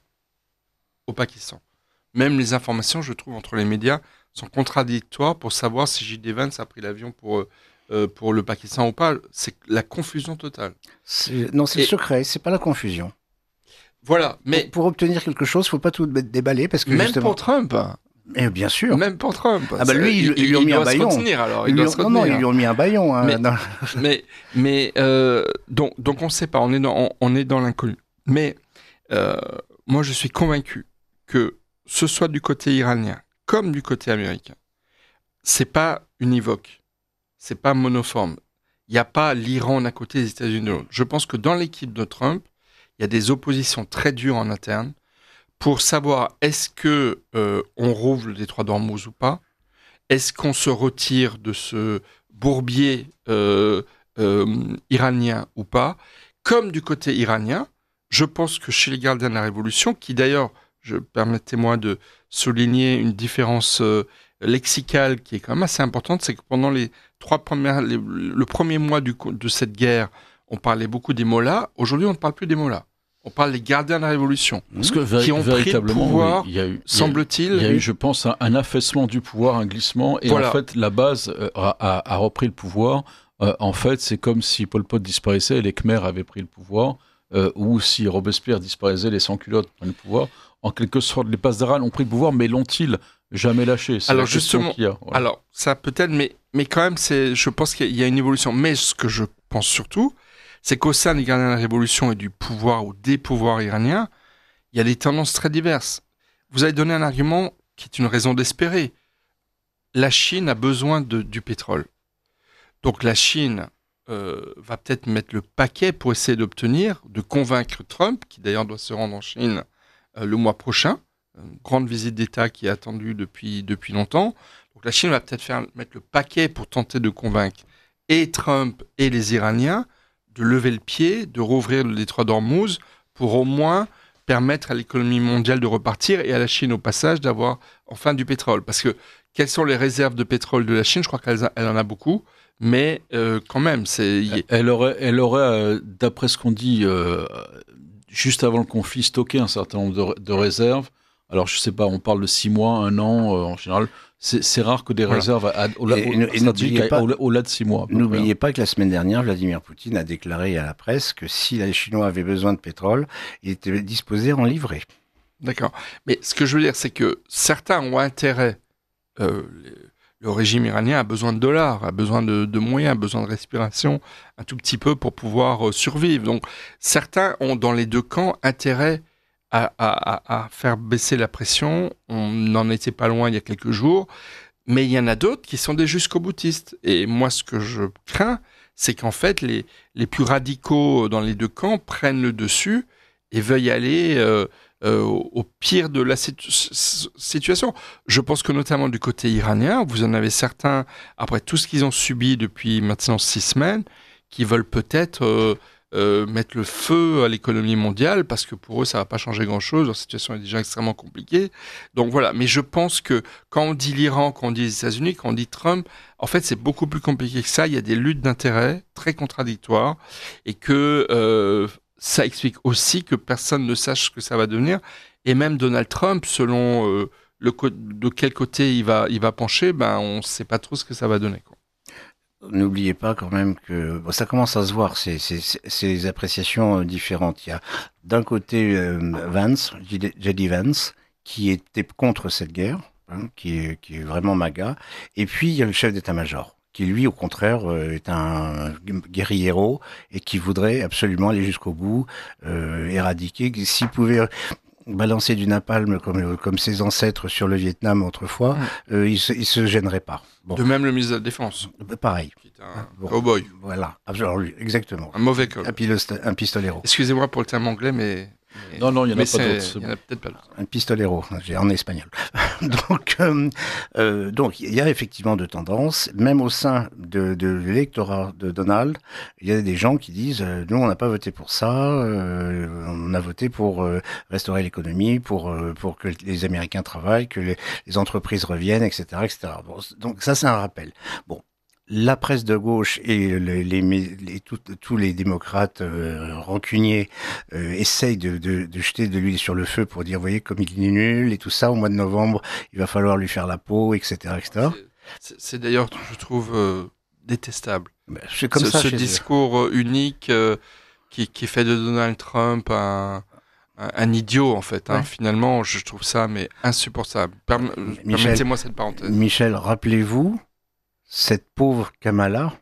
au Pakistan. Même les informations, je trouve, entre les médias sont contradictoires pour savoir si J D Vance a pris l'avion pour, euh, pour le Pakistan ou pas. C'est la confusion totale. C'est, non, c'est et, le secret, c'est pas la confusion. Voilà, mais... Pour, pour obtenir quelque chose, il ne faut pas tout déballer parce que même justement... pour Trump. Et bien sûr. Même pour Trump. Ah bah lui, ils lui ont mis un baillon. Retenir, alors. Ils lui ont, non, non, ils lui ont mis un baillon. Hein, mais dans... mais, mais euh, donc, donc on ne sait pas, on est dans, on, on est dans l'inconnu. Mais euh, moi, je suis convaincu que ce soit du côté iranien comme du côté américain, c'est pas univoque, c'est pas monoforme. Il n'y a pas l'Iran d'un côté et les États-Unis de l'autre. Je pense que dans l'équipe de Trump, il y a des oppositions très dures en interne pour savoir est-ce que euh, on rouvre le détroit d'Ormuz ou pas, est-ce qu'on se retire de ce bourbier euh, euh, iranien ou pas. Comme du côté iranien, je pense que chez les gardiens de la Révolution, qui d'ailleurs, je permettez-moi de souligner une différence euh, lexicale qui est quand même assez importante, c'est que pendant les trois premières, les, le premier mois du, de cette guerre, on parlait beaucoup des mollahs. Aujourd'hui, on ne parle plus des mollahs. On parle des gardiens de la Révolution, parce que véri- qui ont pris le pouvoir, oui, il y a eu, semble-t-il. Il y a eu, je pense, un, un affaissement du pouvoir, un glissement, et voilà. En fait, la base euh, a, a repris le pouvoir. Euh, en fait, c'est comme si Pol Pot disparaissait et les Khmers avaient pris le pouvoir, euh, ou si Robespierre disparaissait, les sans-culottes prenaient le pouvoir. En quelque sorte, les passerelles ont pris le pouvoir, mais l'ont-ils jamais lâché? C'est alors la question justement, qu'il y a. Voilà. Alors ça peut-être, mais mais quand même, c'est, je pense qu'il y a une évolution. Mais ce que je pense surtout, c'est qu'au sein des gardiens de la Révolution et du pouvoir ou des pouvoirs iraniens, il y a des tendances très diverses. Vous avez donné un argument qui est une raison d'espérer. La Chine a besoin de, du pétrole. Donc la Chine euh, va peut-être mettre le paquet pour essayer d'obtenir, de convaincre Trump, qui d'ailleurs doit se rendre en Chine euh, le mois prochain, une grande visite d'État qui est attendue depuis, depuis longtemps. Donc la Chine va peut-être faire, mettre le paquet pour tenter de convaincre et Trump et les Iraniens de lever le pied, de rouvrir le détroit d'Ormuz pour au moins permettre à l'économie mondiale de repartir et à la Chine au passage d'avoir enfin du pétrole. Parce que quelles sont les réserves de pétrole de la Chine? Je crois qu'elle elle en a beaucoup, mais euh, quand même, c'est... Elle aurait, elle aurait euh, d'après ce qu'on dit, euh, juste avant le conflit, stocké un certain nombre de, de réserves. Alors, je sais pas, on parle de six mois, un an, euh, en général. C'est, c'est rare que des voilà. réserves à, à, au, et, au, et n'oubliez pas, au, au-delà de six mois. N'oubliez pas que la semaine dernière, Vladimir Poutine a déclaré à la presse que si les Chinois avaient besoin de pétrole, il était disposé à en livrer. D'accord. Mais ce que je veux dire, c'est que certains ont intérêt... Euh, les, le régime iranien a besoin de dollars, a besoin de, de moyens, a besoin de respiration, un tout petit peu pour pouvoir euh, survivre. Donc, certains ont, dans les deux camps, intérêt à, à, à faire baisser la pression. On n'en était pas loin il y a quelques jours. Mais il y en a d'autres qui sont des jusqu'au-boutistes. Et moi, ce que je crains, c'est qu'en fait, les, les plus radicaux dans les deux camps prennent le dessus et veuillent aller euh, euh, au, au pire de la situ- situation. Je pense que notamment du côté iranien, vous en avez certains, après tout ce qu'ils ont subi depuis maintenant six semaines, qui veulent peut-être... Euh, Euh, mettre le feu à l'économie mondiale parce que pour eux ça va pas changer grand-chose, leur situation est déjà extrêmement compliquée. Donc voilà, mais je pense que quand on dit l'Iran, quand on dit les États-Unis, quand on dit Trump, en fait c'est beaucoup plus compliqué que ça. Il y a des luttes d'intérêts très contradictoires et que euh, ça explique aussi que personne ne sache ce que ça va devenir. Et même Donald Trump, selon euh, le co- de quel côté il va il va pencher, ben on sait pas trop ce que ça va donner, quoi. N'oubliez pas quand même que bon, ça commence à se voir, ces, ces, ces appréciations différentes. Il y a d'un côté euh, Vance, J D Vance, qui était contre cette guerre, hein, qui, est, qui est vraiment MAGA, et puis il y a le chef d'état-major, qui lui, au contraire, euh, est un guerriero et qui voudrait absolument aller jusqu'au bout, euh, éradiquer, s'il pouvait... balancer du napalm comme, comme ses ancêtres sur le Vietnam autrefois, mmh. euh, il, se, il se gênerait pas. Bon. De même le ministre de la Défense. Pareil. Qui est un bon. cowboy. Voilà, alors lui, exactement. Un mauvais cowboy. Un, pilote, un pistolero. Excusez-moi pour le terme anglais, mais Mais, non, non, il n'y en a mais pas d'autres. Il n'y en a peut-être pas d'autres. Un pistolero, j'ai en espagnol. donc, euh, euh, donc, il y a effectivement de tendances, même au sein de, de l'électorat de Donald, il y a des gens qui disent euh, nous, on n'a pas voté pour ça, euh, on a voté pour euh, restaurer l'économie, pour euh, pour que les Américains travaillent, que les, les entreprises reviennent, et cetera, et cetera. Bon, donc ça, c'est un rappel. Bon. La presse de gauche et les, les, les, tout, tous les démocrates euh, rancuniers euh, essayent de, de, de jeter de l'huile sur le feu pour dire, vous voyez, comme il est nul et tout ça, au mois de novembre, il va falloir lui faire la peau, et cetera, et cetera. C'est, c'est, c'est d'ailleurs, je trouve, euh, détestable. Ben, c'est comme ce ça ce discours eux. unique euh, qui, qui fait de Donald Trump un... un idiot en fait, hein. Ouais. Finalement je trouve ça mais insupportable. Perm- Michel, permettez-moi cette parenthèse. Michel, rappelez-vous cette pauvre Kamala,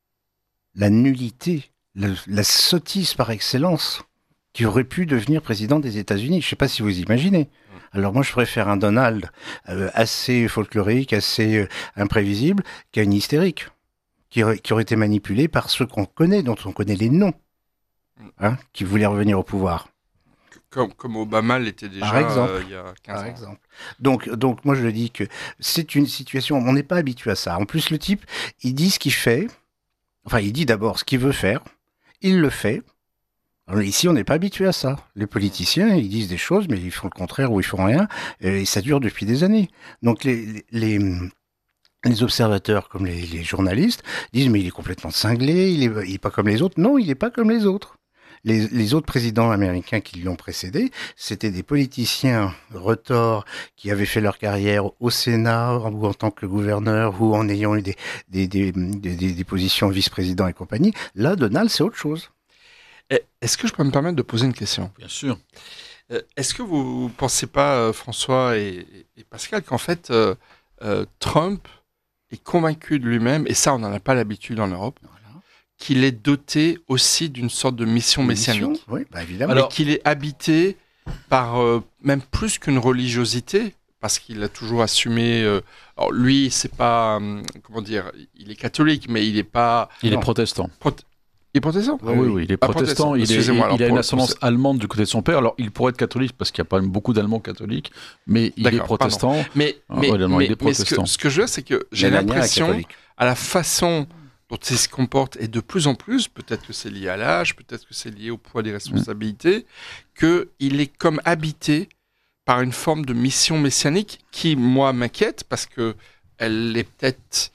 la nullité, la, la sottise par excellence, qui aurait pu devenir président des États-Unis. Je ne sais pas si vous imaginez. Alors moi, je préfère un Donald euh, assez folklorique, assez euh, imprévisible, qu'un hystérique, qui aurait, qui aurait été manipulé par ceux qu'on connaît, dont on connaît les noms, hein, qui voulaient revenir au pouvoir. Comme, comme Obama l'était déjà par exemple, euh, il y a quinze par ans. Exemple. Donc, donc, moi, je dis que c'est une situation, on n'est pas habitué à ça. En plus, le type, il dit ce qu'il fait, enfin, il dit d'abord ce qu'il veut faire, il le fait. Alors, ici, on n'est pas habitué à ça. Les politiciens, ils disent des choses, mais ils font le contraire ou ils font rien, et ça dure depuis des années. Donc, les... les Les observateurs, comme les, les journalistes, disent mais il est complètement cinglé, il est, il est pas comme les autres. Non, il n'est pas comme les autres. Les, les autres présidents américains qui l'ont précédé, c'était des politiciens retors qui avaient fait leur carrière au Sénat ou en tant que gouverneur ou en ayant eu des, des, des, des, des, des positions vice-président et compagnie. Là, Donald, c'est autre chose. Est-ce que je peux me permettre de poser une question ? Bien sûr. Est-ce que vous ne pensez pas, François et, et Pascal, qu'en fait, euh, euh, Trump est convaincu de lui-même, et ça, on n'en a pas l'habitude en Europe, voilà, qu'il est doté aussi d'une sorte de mission messianique. Mission, oui, bah évidemment. Alors qu'il est habité par euh, même plus qu'une religiosité, parce qu'il a toujours assumé. Euh, alors lui, c'est pas euh, comment dire, il est catholique, mais il n'est pas. Il non, est protestant. Pro- Il est protestant ? Ah oui, oui, il est ah, protestant. Il, est, il, alors, il a pour, une ascendance pour... allemande du côté de son père. Alors, il pourrait être catholique parce qu'il y a pas beaucoup d'Allemands catholiques, mais il D'accord, est protestant. Pardon. Mais, mais, ah, ouais, non, mais, il est protestant. mais ce, que, ce que je veux, c'est que j'ai Mélania l'impression, à la façon dont il se comporte, et de plus en plus, peut-être que c'est lié à l'âge, peut-être que c'est lié au poids des responsabilités, mmh. qu'il est comme habité par une forme de mission messianique qui, moi, m'inquiète parce que elle est peut-être...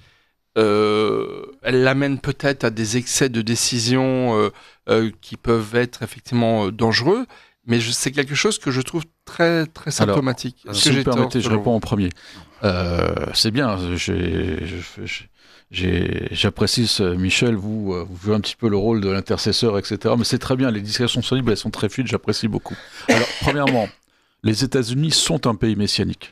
Euh, elle l'amène peut-être à des excès de décision euh, euh, qui peuvent être effectivement euh, dangereux, mais je, c'est quelque chose que je trouve très, très symptomatique. Alors, si vous me permettez, je réponds en premier. Euh, c'est bien, j'ai, j'ai, j'ai, j'apprécie ce, Michel, vous, vous jouez un petit peu le rôle de l'intercesseur, et cetera. Mais c'est très bien, les discussions sont libres, elles sont très fluides, j'apprécie beaucoup. Alors, premièrement, les États-Unis sont un pays messianique,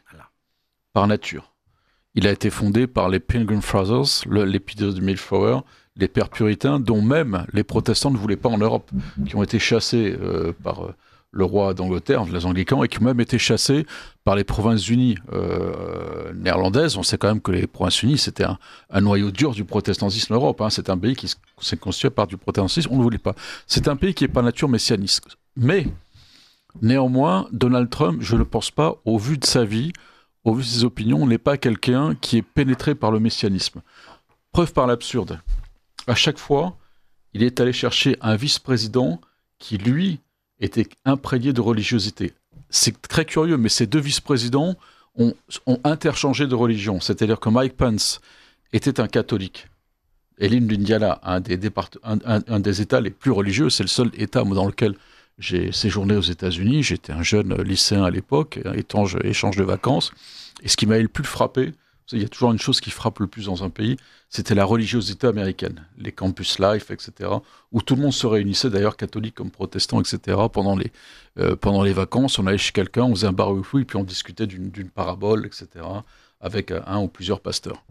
par nature. Il a été fondé par les Pilgrim Fathers, le, l'épisode du Mayflower, les pères puritains, dont même les protestants ne voulaient pas en Europe, qui ont été chassés euh, par euh, le roi d'Angleterre, les Anglicans, et qui ont même été chassés par les Provinces-Unies euh, néerlandaises. On sait quand même que les Provinces-Unies, c'était un, un noyau dur du protestantisme en Europe. Hein. C'est un pays qui s'est constitué par du protestantisme, on ne le voulait pas. C'est un pays qui est par nature messianiste. Mais, néanmoins, Donald Trump, je ne pense pas, au vu de sa vie, au vu de ses opinions, n'est pas quelqu'un qui est pénétré par le messianisme. Preuve par l'absurde. À chaque fois, il est allé chercher un vice-président qui, lui, était imprégné de religiosité. C'est très curieux, mais ces deux vice-présidents ont, ont interchangé de religion. C'est-à-dire que Mike Pence était un catholique. Et l'Indiana, un des, départ- un, un, un des États les plus religieux, c'est le seul État dans lequel j'ai séjourné aux États-Unis. J'étais un jeune lycéen à l'époque, échange, échange de vacances. Et ce qui m'avait le plus frappé, il y a toujours une chose qui frappe le plus dans un pays, c'était la religiosité américaine, les campus life, et cetera, où tout le monde se réunissait, d'ailleurs catholiques comme protestants, et cetera, pendant les, euh, pendant les vacances. On allait chez quelqu'un, on faisait un barbecue, et puis on discutait d'une, d'une parabole, et cetera, avec un ou plusieurs pasteurs.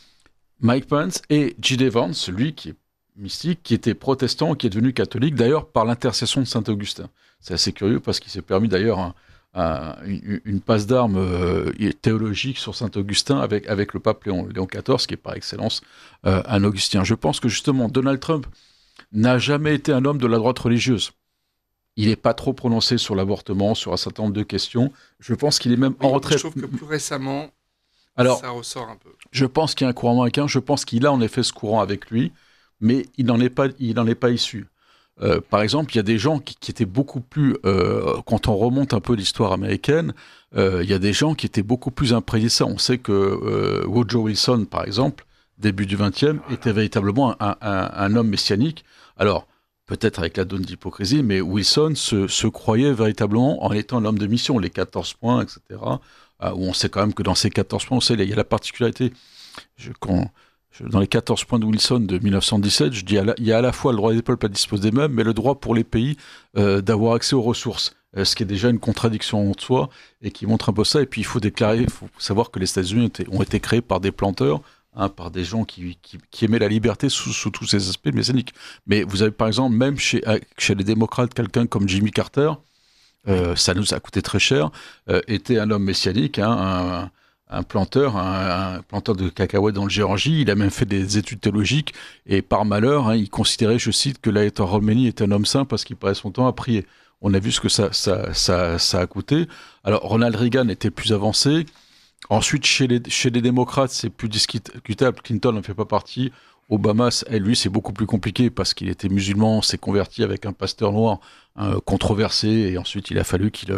Mike Pence et J D. Vance, celui qui est mystique, qui était protestant, qui est devenu catholique, d'ailleurs par l'intercession de Saint-Augustin. C'est assez curieux parce qu'il s'est permis d'ailleurs un, un, une, une passe d'armes euh, théologique sur Saint-Augustin avec, avec le pape Léon, Léon quatorze, qui est par excellence euh, un augustin. Je pense que justement, Donald Trump n'a jamais été un homme de la droite religieuse. il n'est pas trop prononcé sur l'avortement, sur un certain nombre de questions. Je pense qu'il est même oui, en retrait. Je trouve que plus récemment, Alors, ça ressort un peu. Je pense qu'il y a un courant américain. Je pense qu'il a en effet ce courant avec lui, mais il n'en est pas, il n'en est pas issu. Euh, par exemple, il y a des gens qui, qui étaient beaucoup plus, euh, quand on remonte un peu l'histoire américaine, euh, il y a des gens qui étaient beaucoup plus imprégnés de ça. On sait que euh, Woodrow Wilson, par exemple, début du vingtième, était véritablement un, un, un homme messianique. Alors, peut-être avec la dose d'hypocrisie, mais Wilson se, se croyait véritablement en étant l'homme de mission, les quatorze points, et cetera, euh, où on sait quand même que dans ces quatorze points, on sait, il y a la particularité, je, quand, je, dans les quatorze points de Wilson de mille neuf cent dix-sept, je dis, il y a à la fois le droit des peuples à disposer d'eux-mêmes, mais le droit pour les pays euh, d'avoir accès aux ressources, euh, ce qui est déjà une contradiction en soi, et qui montre un peu ça. Et puis il faut déclarer, il faut savoir que les États-Unis ont été, ont été créés par des planteurs, Hein, par des gens qui, qui, qui aimaient la liberté sous, sous tous ces aspects messianiques. Mais vous avez par exemple, même chez, chez les démocrates, quelqu'un comme Jimmy Carter, euh, ça nous a coûté très cher, euh, était un homme messianique, hein, un, un planteur, un, un planteur de cacahuètes dans le Géorgie. Il a même fait des études théologiques et par malheur, hein, il considérait, je cite, que l'Ayatollah Khomeini était un homme saint parce qu'il passait son temps à prier. On a vu ce que ça, ça, ça, ça a coûté. Alors Ronald Reagan était plus avancé. Ensuite, chez les, chez les démocrates, c'est plus discutable. Clinton n'en fait pas partie. Obama, lui, c'est beaucoup plus compliqué parce qu'il était musulman, s'est converti avec un pasteur noir hein, controversé, et ensuite il a fallu qu'il,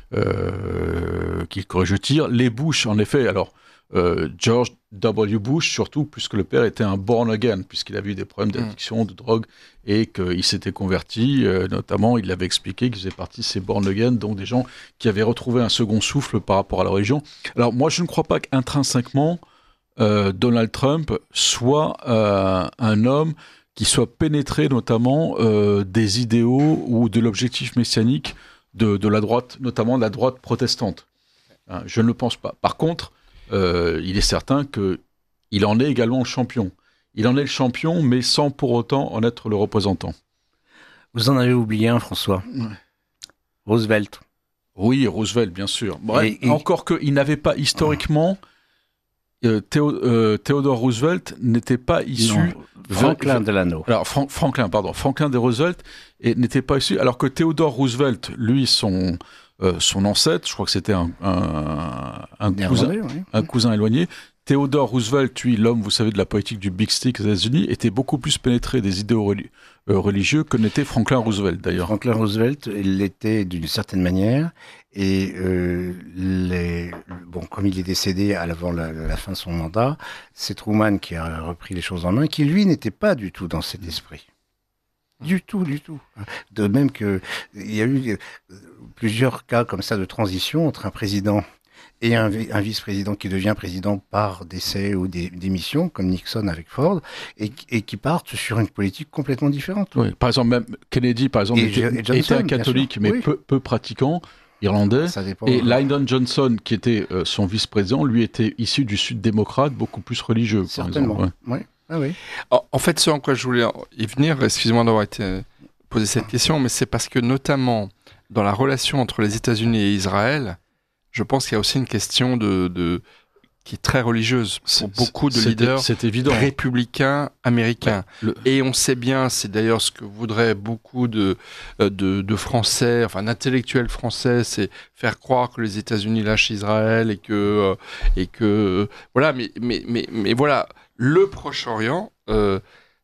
euh, qu'il corrige le tir. Les Bush, en effet, alors euh, George W. Bush, surtout, puisque le père était un born again, puisqu'il avait eu des problèmes d'addiction, de drogue, et qu'il s'était converti. Euh, notamment, il avait expliqué qu'il faisait partie de ces born again, donc des gens qui avaient retrouvé un second souffle par rapport à la religion. Alors, moi, je ne crois pas qu'intrinsèquement, euh, Donald Trump soit euh, un homme qui soit pénétré, notamment, euh, des idéaux ou de l'objectif messianique de, de la droite, notamment de la droite protestante. Hein, je ne le pense pas. Par contre, Euh, il est certain qu'il en est également le champion. Il en est le champion, mais sans pour autant en être le représentant. Vous en avez oublié un, François. Ouais. Roosevelt. Oui, Roosevelt, bien sûr. Bref, et, et... Encore qu'il n'avait pas historiquement... Euh, Théo, euh, Theodore Roosevelt n'était pas issu... Non, Franklin Delano. Alors, Fran- Franklin, pardon. Franklin de Roosevelt et n'était pas issu... Alors que Theodore Roosevelt, lui, son... Euh, son ancêtre, je crois que c'était un, un, un, cousin, oui. un cousin éloigné. Theodore Roosevelt, lui, l'homme, vous savez, de la politique du Big Stick aux États-Unis, était beaucoup plus pénétré des idéaux reli- euh, religieux que n'était Franklin Roosevelt, d'ailleurs. Franklin Roosevelt, il l'était d'une certaine manière, et euh, les, bon, comme il est décédé avant la, la fin de son mandat, c'est Truman qui a repris les choses en main, qui, lui, n'était pas du tout dans cet esprit. Du tout, du tout. De même que il y a eu plusieurs cas comme ça de transition entre un président et un, un vice-président qui devient président par décès ou des, démission, comme Nixon avec Ford, et, et qui partent sur une politique complètement différente. Oui, par exemple, même Kennedy, par exemple, et, était, et Johnson, était un catholique, mais oui. peu, peu pratiquant, irlandais. Ça dépend, et hein. Lyndon Johnson, qui était euh, son vice-président, lui était issu du Sud démocrate, beaucoup plus religieux. Certainement, par exemple. Ouais. Ouais. Ah oui. En fait, ce en quoi je voulais y venir, excusez-moi d'avoir été posé cette question, mais c'est parce que notamment dans la relation entre les États-Unis et Israël, je pense qu'il y a aussi une question de, de qui est très religieuse pour c'est, beaucoup de c'est, leaders c'est évident. républicains américains. Ouais, le... Et on sait bien, c'est d'ailleurs ce que voudraient beaucoup de, de, de Français, enfin d'intellectuels français, c'est faire croire que les États-Unis lâchent Israël et que, et que voilà, mais, mais, mais, mais voilà. Le Proche-Orient, euh,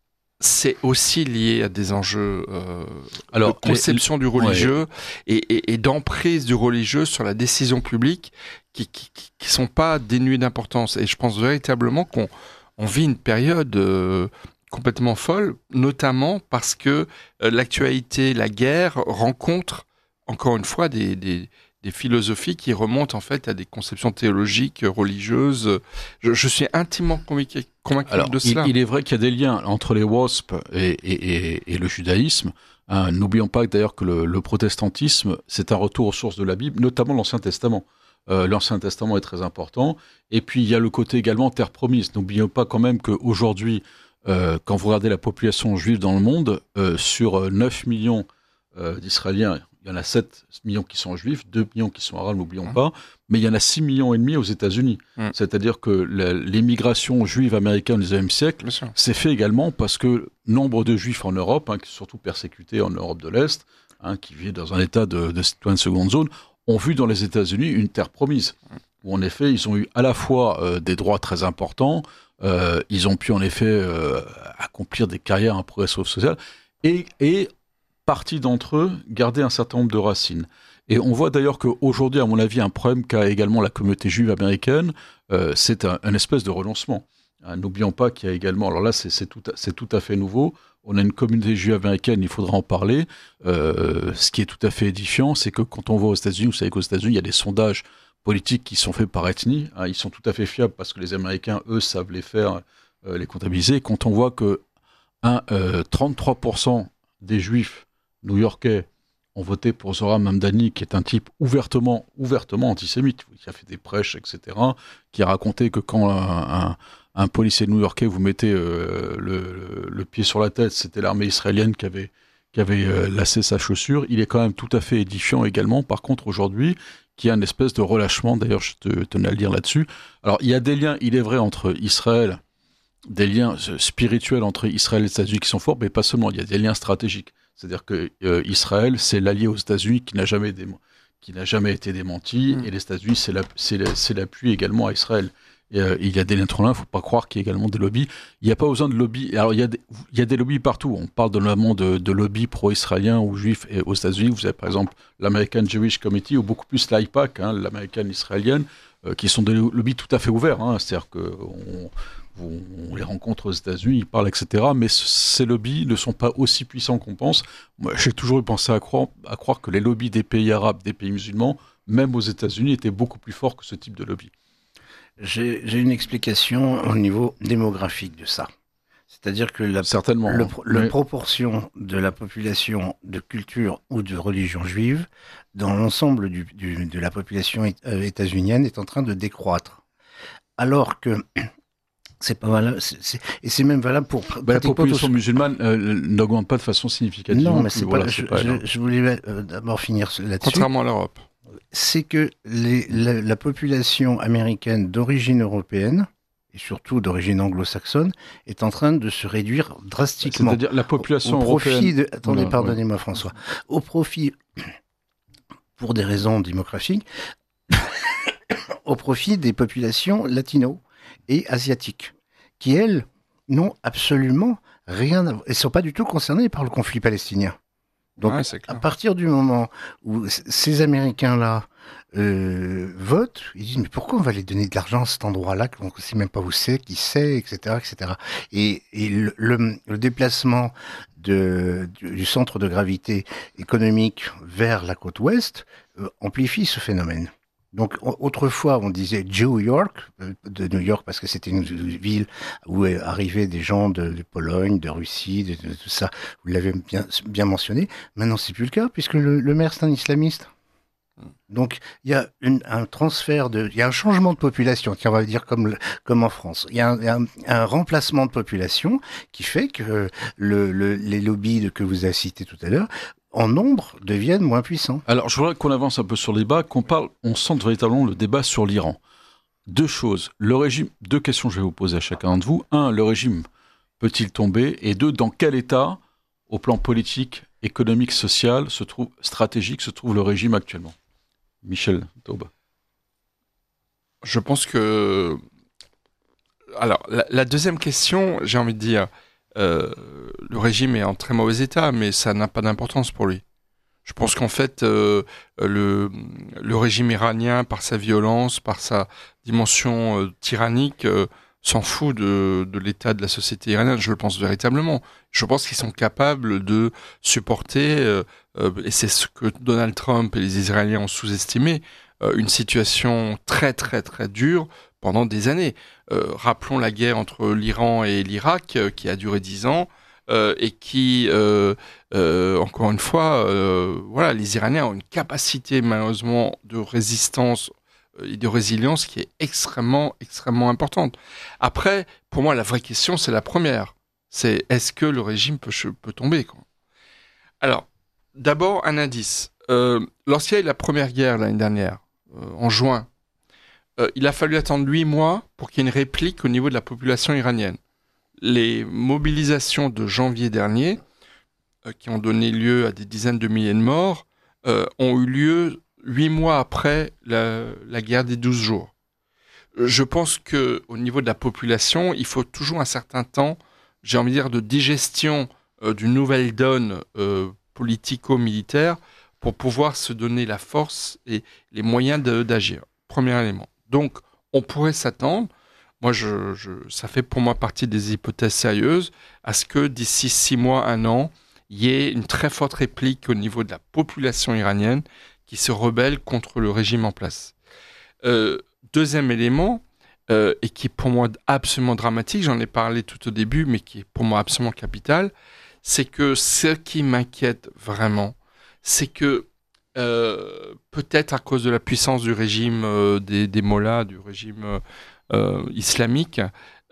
c'est aussi lié à des enjeux euh, Alors, de conception les, du religieux ouais. et, et, et d'emprise du religieux sur la décision publique qui ne sont pas dénués d'importance. Et je pense véritablement qu'on on vit une période euh, complètement folle, notamment parce que euh, l'actualité, la guerre, rencontre encore une fois des... des des philosophies qui remontent en fait à des conceptions théologiques, religieuses. Je, je suis intimement convaincu, convaincu Alors, de cela. Il, il est vrai qu'il y a des liens entre les W A S P et, et, et, et le judaïsme. Hein, n'oublions pas d'ailleurs que le, le protestantisme, c'est un retour aux sources de la Bible, notamment l'Ancien Testament. Euh, L'Ancien Testament est très important. Et puis il y a le côté également terre promise. N'oublions pas quand même qu'aujourd'hui, euh, quand vous regardez la population juive dans le monde, euh, sur neuf millions euh, d'Israéliens, il y en a sept millions qui sont juifs, deux millions qui sont arabes, n'oublions mmh. pas, mais il y en a six millions et demi aux États-Unis. Mmh. C'est-à-dire que la, l'émigration juive américaine du dix-neuvième siècle s'est fait également parce que nombre de juifs en Europe, hein, surtout persécutés en Europe de l'Est, hein, qui vivent dans un état de, de citoyen de seconde zone, ont vu dans les États-Unis une terre promise, mmh. où en effet ils ont eu à la fois euh, des droits très importants, euh, ils ont pu en effet euh, accomplir des carrières, un progrès social, et, et partie d'entre eux garder un certain nombre de racines. Et on voit d'ailleurs qu'aujourd'hui, à mon avis, un problème qu'a également la communauté juive américaine, euh, c'est un, un espèce de renoncement. Hein, n'oublions pas qu'il y a également, alors là c'est, c'est, tout, à, c'est tout à fait nouveau, on a une communauté juive américaine, il faudra en parler. Euh, ce qui est tout à fait édifiant, c'est que quand on va aux États-Unis, vous savez qu'aux États-Unis, il y a des sondages politiques qui sont faits par ethnie, hein, ils sont tout à fait fiables parce que les Américains, eux, savent les faire, euh, les comptabiliser. Quand on voit que un, euh, trente-trois pour cent des juifs new-yorkais ont voté pour Zohran Mamdani, qui est un type ouvertement, ouvertement antisémite, qui a fait des prêches, et cetera, qui a raconté que quand un, un, un policier new-yorkais vous mettait euh, le, le pied sur la tête, c'était l'armée israélienne qui avait, qui avait euh, lacé sa chaussure. Il est quand même tout à fait édifiant également, par contre, aujourd'hui, qu'il y a une espèce de relâchement, d'ailleurs, je te, tenais à le dire là-dessus. Alors, il y a des liens, il est vrai, entre Israël, des liens spirituels entre Israël et les États-Unis qui sont forts, mais pas seulement, il y a des liens stratégiques. C'est-à-dire que euh, Israël, c'est l'allié aux États-Unis qui n'a jamais, démo- qui n'a jamais été démenti, mmh. et les États-Unis, c'est, la, c'est, la, c'est l'appui également à Israël. Et, euh, il y a des liens entre l'un, il ne faut pas croire qu'il y a également des lobbies. Il n'y a pas besoin de lobbies. Alors, il y a des, il y a des lobbies partout. On parle notamment de, de lobbies pro-israéliens ou juifs et aux États-Unis. Vous avez par exemple l'American Jewish Committee ou beaucoup plus l'A I P A C, hein, l'américaine israélienne, euh, qui sont des lobbies tout à fait ouverts. Hein. C'est-à-dire qu'on on les rencontre aux États-Unis, ils parlent, et cetera. Mais ces lobbies ne sont pas aussi puissants qu'on pense. Moi, j'ai toujours eu pensé à croire, à croire que les lobbies des pays arabes, des pays musulmans, même aux États-Unis, étaient beaucoup plus forts que ce type de lobby. J'ai, j'ai une explication au niveau démographique de ça. C'est-à-dire que la, Certainement, le, hein, la mais... proportion de la population de culture ou de religion juive dans l'ensemble du, du, de la population états-unienne est en train de décroître. Alors que c'est pas valable, c'est, c'est, et c'est même valable pour... Bah, la population aux... musulmane euh, n'augmente pas de façon significative. Non, mais c'est voilà, pas, c'est je, pas je, je voulais euh, d'abord finir là-dessus. Contrairement à l'Europe. C'est que les, la, la population américaine d'origine européenne, et surtout d'origine anglo-saxonne, est en train de se réduire drastiquement. C'est-à-dire la population au profit européenne... de, attendez, Oula, pardonnez-moi ouais. François. Au profit, pour des raisons démographiques, au profit des populations latino et asiatiques, qui, elles, n'ont absolument rien à voir. Elles ne sont pas du tout concernées par le conflit palestinien. Donc, ouais, à partir du moment où c- ces Américains-là euh, votent, ils disent mais pourquoi on va les donner de l'argent à cet endroit-là qu'on ne sait même pas où c'est, qui c'est, et cetera, et cetera. Et, et le, le, le déplacement de, du, du centre de gravité économique vers la côte ouest euh, amplifie ce phénomène. Donc autrefois on disait New York, de New York parce que c'était une ville où arrivaient des gens de, de Pologne, de Russie, de, de tout ça. Vous l'avez bien, bien mentionné. Maintenant c'est plus le cas puisque le, le maire c'est un islamiste. Donc il y a une, un transfert de, il y a un changement de population, tiens, on va dire comme comme en France. Il y a un, un, un remplacement de population qui fait que le, le, les lobbies de, que vous avez cités tout à l'heure, en nombre, deviennent moins puissants. Alors, je voudrais qu'on avance un peu sur le débat, qu'on parle, on centre véritablement le débat sur l'Iran. Deux choses. Le régime, deux questions que je vais vous poser à chacun de vous. Un, le régime peut-il tomber? Et deux, dans quel état, au plan politique, économique, social, se trouve, stratégique, se trouve le régime actuellement? Michel Taube. Je pense que... Alors, la, la deuxième question, j'ai envie de dire... Euh, le régime est en très mauvais état, mais ça n'a pas d'importance pour lui. Je pense qu'en fait, euh, le, le régime iranien, par sa violence, par sa dimension euh, tyrannique, euh, s'en fout de, de l'état de la société iranienne. Je le pense véritablement. Je pense qu'ils sont capables de supporter, euh, euh, et c'est ce que Donald Trump et les Israéliens ont sous-estimé, euh, une situation très très très dure pendant des années. Euh, rappelons la guerre entre l'Iran et l'Irak, euh, qui a duré dix ans, euh, et qui, euh, euh, encore une fois, euh, voilà, les Iraniens ont une capacité malheureusement de résistance et de résilience qui est extrêmement, extrêmement importante. Après, pour moi, la vraie question, c'est la première. C'est est-ce que le régime peut, peut tomber, quoi. Alors, d'abord, un indice. Euh, lorsqu'il y a eu la première guerre l'année dernière, euh, en juin, euh, il a fallu attendre huit mois pour qu'il y ait une réplique au niveau de la population iranienne. Les mobilisations de janvier dernier, euh, qui ont donné lieu à des dizaines de milliers de morts, euh, ont eu lieu huit mois après la, la guerre des douze jours. Je pense qu'au niveau de la population, il faut toujours un certain temps, j'ai envie de dire, de digestion euh, d'une nouvelle donne euh, politico-militaire pour pouvoir se donner la force et les moyens de, d'agir. Premier élément. Donc, on pourrait s'attendre, moi, je, je, ça fait pour moi partie des hypothèses sérieuses, à ce que d'ici six mois, un an, il y ait une très forte réplique au niveau de la population iranienne qui se rebelle contre le régime en place. Euh, deuxième élément, euh, et qui est pour moi absolument dramatique, j'en ai parlé tout au début, mais qui est pour moi absolument capital, c'est que ce qui m'inquiète vraiment, c'est que euh, peut-être à cause de la puissance du régime euh, des, des mollahs, du régime euh, islamique,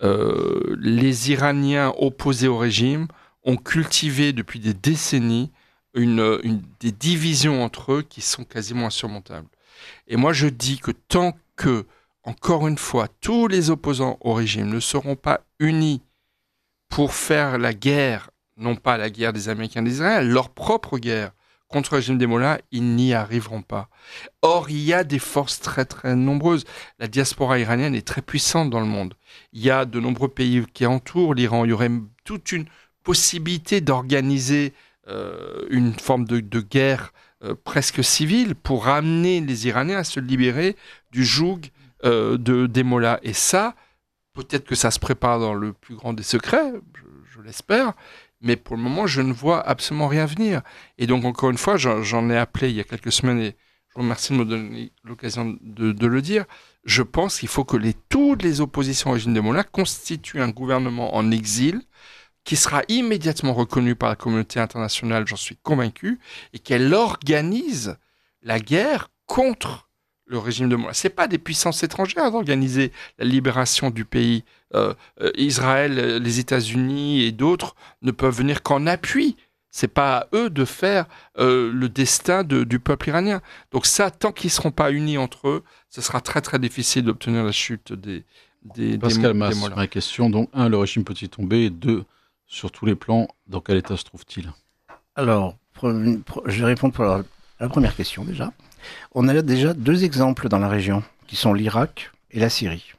euh, les Iraniens opposés au régime ont cultivé depuis des décennies une, une, des divisions entre eux qui sont quasiment insurmontables. Et moi je dis que tant que, encore une fois, tous les opposants au régime ne seront pas unis pour faire la guerre, non pas la guerre des Américains et des Israéliens, leur propre guerre contre le régime des mollahs, ils n'y arriveront pas. Or, il y a des forces très très nombreuses. La diaspora iranienne est très puissante dans le monde. Il y a de nombreux pays qui entourent l'Iran. Il y aurait toute une possibilité d'organiser euh, une forme de, de guerre euh, presque civile pour ramener les Iraniens à se libérer du joug euh, de, des mollahs. Et ça, peut-être que ça se prépare dans le plus grand des secrets, je, je l'espère, mais pour le moment, je ne vois absolument rien venir. Et donc, encore une fois, j'en, j'en ai appelé il y a quelques semaines, et je vous remercie de me donner l'occasion de, de le dire. Je pense qu'il faut que les, toutes les oppositions au régime des mollahs constituent un gouvernement en exil qui sera immédiatement reconnu par la communauté internationale, j'en suis convaincu, et qu'elle organise la guerre contre le régime de mollahs. Ce n'est pas des puissances étrangères d'organiser la libération du pays. Euh, euh, Israël, les États-Unis et d'autres ne peuvent venir qu'en appui. Ce n'est pas à eux de faire euh, le destin de, du peuple iranien. Donc ça, tant qu'ils ne seront pas unis entre eux, ce sera très très difficile d'obtenir la chute des, des, Pascal des, Mas, des mollahs. ma question, donc, un, le régime peut-il tomber, et deux, sur tous les plans, dans quel état se trouve-t-il? Alors, je vais répondre pour la, la première question déjà. On a déjà deux exemples dans la région, qui sont l'Irak et la Syrie.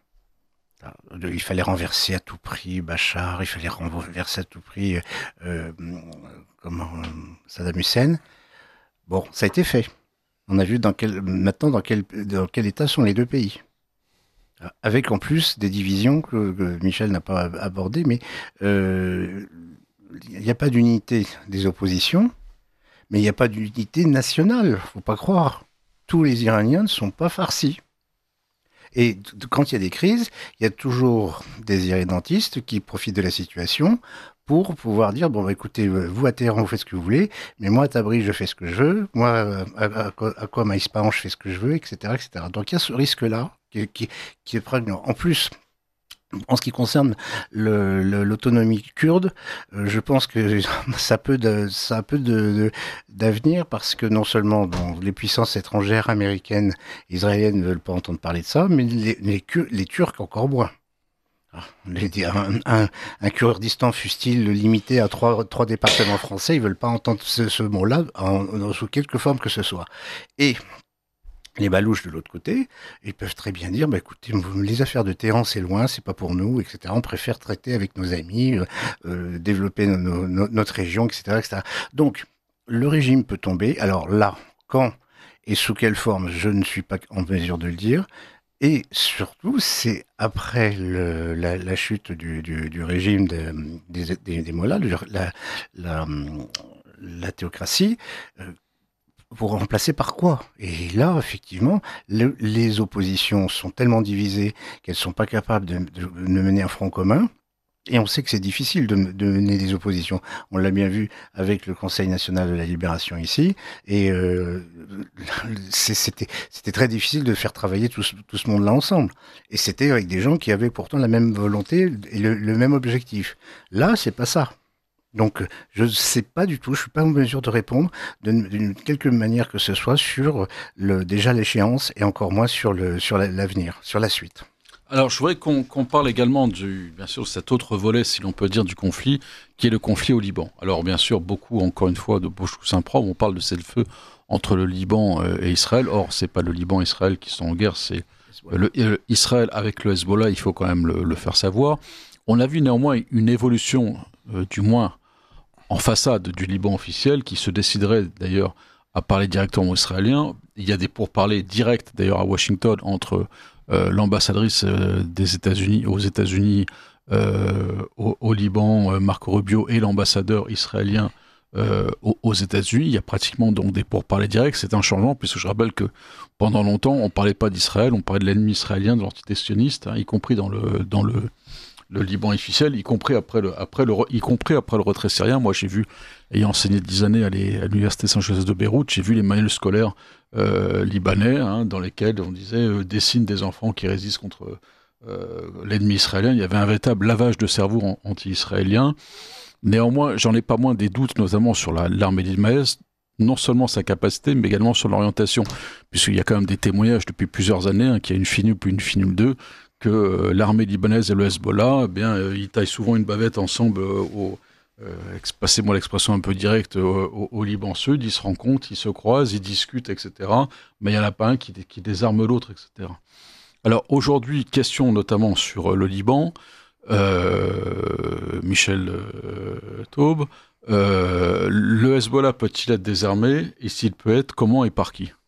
Il fallait renverser à tout prix Bachar, il fallait renverser à tout prix euh, comment, Saddam Hussein. Bon, ça a été fait. On a vu dans quel, maintenant dans quel, dans quel état sont les deux pays. Avec en plus des divisions que, que Michel n'a pas abordées, mais euh, il n'y a pas d'unité des oppositions, mais il n'y a pas d'unité nationale, il ne faut pas croire. Tous les Iraniens ne sont pas farcis. Et quand il y a des crises, il y a toujours des irrédentistes qui profitent de la situation pour pouvoir dire, bon, bah, écoutez, vous à Téhéran, vous faites ce que vous voulez, mais moi à Tabriz, je fais ce que je veux, moi à, à, à Qom, à Ispahan, je fais ce que je veux, et cetera, et cetera. Donc il y a ce risque-là qui, qui, qui est prégnant. En plus, en ce qui concerne le, le, l'autonomie kurde, euh, je pense que ça peut de, ça a peu de, de, d'avenir parce que non seulement bon, les puissances étrangères américaines, israéliennes ne veulent pas entendre parler de ça, mais les, les, les Turcs encore moins. Les, un, un, un Kurdistan fût-il limité à trois, trois départements français, ils veulent pas entendre ce, ce mot-là en, en, sous quelque forme que ce soit. Et les balouches de l'autre côté, ils peuvent très bien dire, bah, écoutez, les affaires de Téhéran, c'est loin, c'est pas pour nous, et cetera. On préfère traiter avec nos amis, euh, développer no, no, notre région, et cetera, et cetera. Donc, le régime peut tomber. Alors là, quand et sous quelle forme, je ne suis pas en mesure de le dire. Et surtout, c'est après le, la, la chute du, du, du régime de, des, des, des mollahs, la, la, la théocratie, euh, pour remplacer par quoi? Et là, effectivement, le, les oppositions sont tellement divisées qu'elles sont pas capables de, de, de mener un front commun. Et on sait que c'est difficile de, de mener des oppositions. On l'a bien vu avec le Conseil national de la libération ici. Et euh, c'était, c'était très difficile de faire travailler tout ce, tout ce monde-là ensemble. Et c'était avec des gens qui avaient pourtant la même volonté et le, le même objectif. Là, c'est pas ça. Donc, je ne sais pas du tout, je ne suis pas en mesure de répondre d'une, d'une quelque manière que ce soit sur le, déjà l'échéance et encore moins sur, le, sur l'avenir, sur la suite. Alors, je voudrais qu'on, qu'on parle également du, bien sûr, cet autre volet, si l'on peut dire, du conflit, qui est le conflit au Liban. Alors, bien sûr, beaucoup, encore une fois, de bouche ou Saint-Probe, on parle de cessez-le-feu entre le Liban et Israël. Or, c'est pas le Liban et Israël qui sont en guerre, c'est le, le, Israël avec le Hezbollah, il faut quand même le, le faire savoir. On a vu néanmoins une évolution, euh, du moins en façade du Liban officiel, qui se déciderait d'ailleurs à parler directement aux Israéliens. Il y a des pourparlers directs d'ailleurs à Washington entre euh, l'ambassadrice euh, des États-Unis aux États-Unis euh, au, au Liban, euh, Marco Rubio, et l'ambassadeur israélien euh, aux, aux États-Unis. Il y a pratiquement donc des pourparlers directs. C'est un changement, puisque je rappelle que pendant longtemps, on ne parlait pas d'Israël, on parlait de l'ennemi israélien, de l'entité sioniste, hein, y compris dans le dans le le Liban officiel, y compris après le, après le, y compris après le retrait syrien. Moi, j'ai vu, ayant enseigné dix années à, les, à l'université Saint-Joseph de Beyrouth, j'ai vu les manuels scolaires euh, libanais, hein, dans lesquels on disait euh, dessine des enfants qui résistent contre euh, l'ennemi israélien. Il y avait un véritable lavage de cerveau en, anti-israélien. Néanmoins, j'en ai pas moins des doutes, notamment sur la, l'armée libanaise, non seulement sa capacité, mais également sur l'orientation, puisqu'il y a quand même des témoignages depuis plusieurs années, hein, qu'il y a une FINUL puis une FINUL deux, que euh, l'armée libanaise et le Hezbollah, eh bien, euh, ils taillent souvent une bavette ensemble euh, au, euh, passez-moi l'expression un peu directe, euh, au, au Liban Sud. Ils se rencontrent, ils se croisent, ils discutent, et cetera. Mais il n'y en a pas un qui, qui désarme l'autre, et cetera. Alors aujourd'hui, question notamment sur euh, le Liban, euh, Michel euh, Taube, euh, le Hezbollah peut-il être désarmé, et s'il peut être, comment et par qui?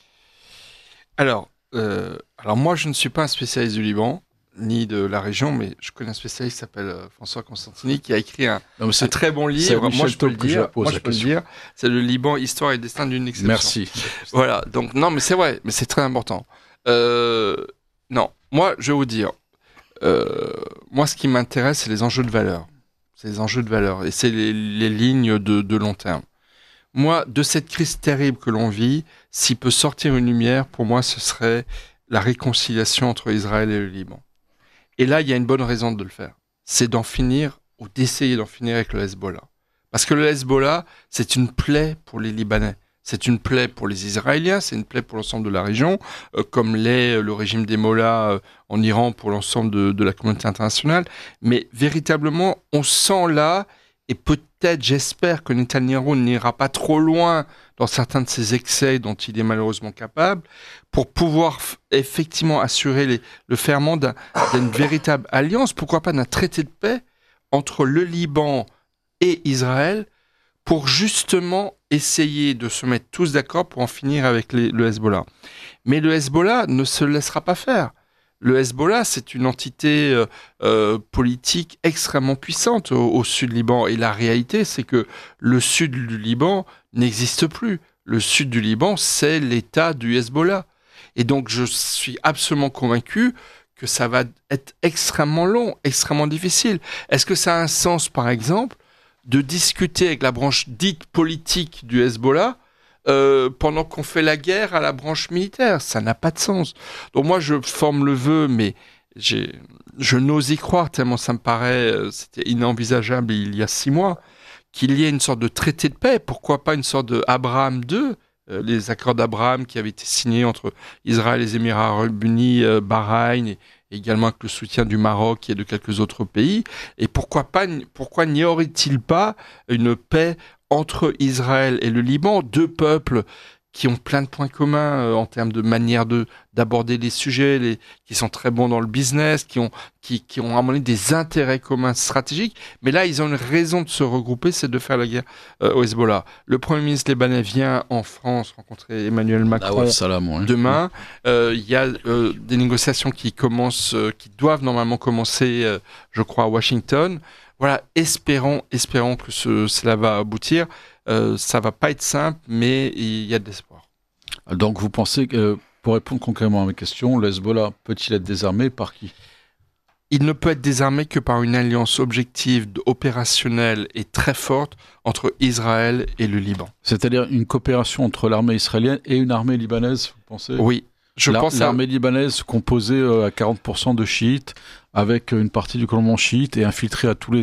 Alors, Euh, alors moi, je ne suis pas un spécialiste du Liban, ni de la région, mais je connais un spécialiste qui s'appelle euh, François Constantini, qui a écrit un, un très bon livre. Moi, je peux le dire. Moi, je peux le dire. C'est le Liban, histoire et destin d'une exception. Merci. Voilà. Donc non, mais c'est vrai, mais c'est très important. Euh, non, moi, je vais vous dire. Euh, moi, ce qui m'intéresse, c'est les enjeux de valeur. C'est les enjeux de valeur, et c'est les, les lignes de, de long terme. Moi, de cette crise terrible que l'on vit, s'il peut sortir une lumière, pour moi, ce serait la réconciliation entre Israël et le Liban. Et là, il y a une bonne raison de le faire. C'est d'en finir, ou d'essayer d'en finir avec le Hezbollah. Parce que le Hezbollah, c'est une plaie pour les Libanais. C'est une plaie pour les Israéliens, c'est une plaie pour l'ensemble de la région, euh, comme l'est le régime des Mollahs euh, en Iran pour l'ensemble de, de la communauté internationale. Mais véritablement, on sent là... Et peut-être, j'espère que Netanyahou n'ira pas trop loin dans certains de ses excès dont il est malheureusement capable, pour pouvoir f- effectivement assurer les, le ferment d'un, d'une véritable alliance, pourquoi pas d'un traité de paix entre le Liban et Israël, pour justement essayer de se mettre tous d'accord pour en finir avec les, le Hezbollah. Mais le Hezbollah ne se laissera pas faire. Le Hezbollah, c'est une entité euh, euh, politique extrêmement puissante au, au sud du Liban. Et la réalité, c'est que le sud du Liban n'existe plus. Le sud du Liban, c'est l'État du Hezbollah. Et donc, je suis absolument convaincu que ça va être extrêmement long, extrêmement difficile. Est-ce que ça a un sens, par exemple, de discuter avec la branche dite politique du Hezbollah Euh, pendant qu'on fait la guerre à la branche militaire? Ça n'a pas de sens. Donc moi, je forme le vœu, mais j'ai, je n'ose y croire tellement ça me paraît, euh, c'était inenvisageable il y a six mois, qu'il y ait une sorte de traité de paix. Pourquoi pas une sorte de Abraham deux, euh, les accords d'Abraham qui avaient été signés entre Israël et les Émirats arabes unis, euh, Bahreïn, et, et également avec le soutien du Maroc et de quelques autres pays. Et pourquoi pas, pourquoi n'y aurait-il pas une paix entre Israël et le Liban, deux peuples qui ont plein de points communs euh, en termes de manière de d'aborder les sujets, les, qui sont très bons dans le business, qui ont qui, qui ont à un moment donné des intérêts communs stratégiques. Mais là, ils ont une raison de se regrouper, c'est de faire la guerre euh, au Hezbollah. Le Premier ministre libanais vient en France rencontrer Emmanuel Macron ah ouais, salam, ouais. demain. Il euh, y a euh, des négociations qui commencent, euh, qui doivent normalement commencer, euh, je crois, à Washington. Voilà, espérons, espérons que ce, cela va aboutir. Euh, ça va pas être simple, mais il y a de l'espoir. Donc vous pensez que, pour répondre concrètement à mes questions, le Hezbollah peut-il être désarmé par qui? Il ne peut être désarmé que par une alliance objective, opérationnelle et très forte entre Israël et le Liban. C'est-à-dire une coopération entre l'armée israélienne et une armée libanaise, vous pensez? Oui. Je La, pense l'armée à... libanaise composée à quarante pour cent de chiites, avec une partie du commandement chiite et infiltrée à tous les,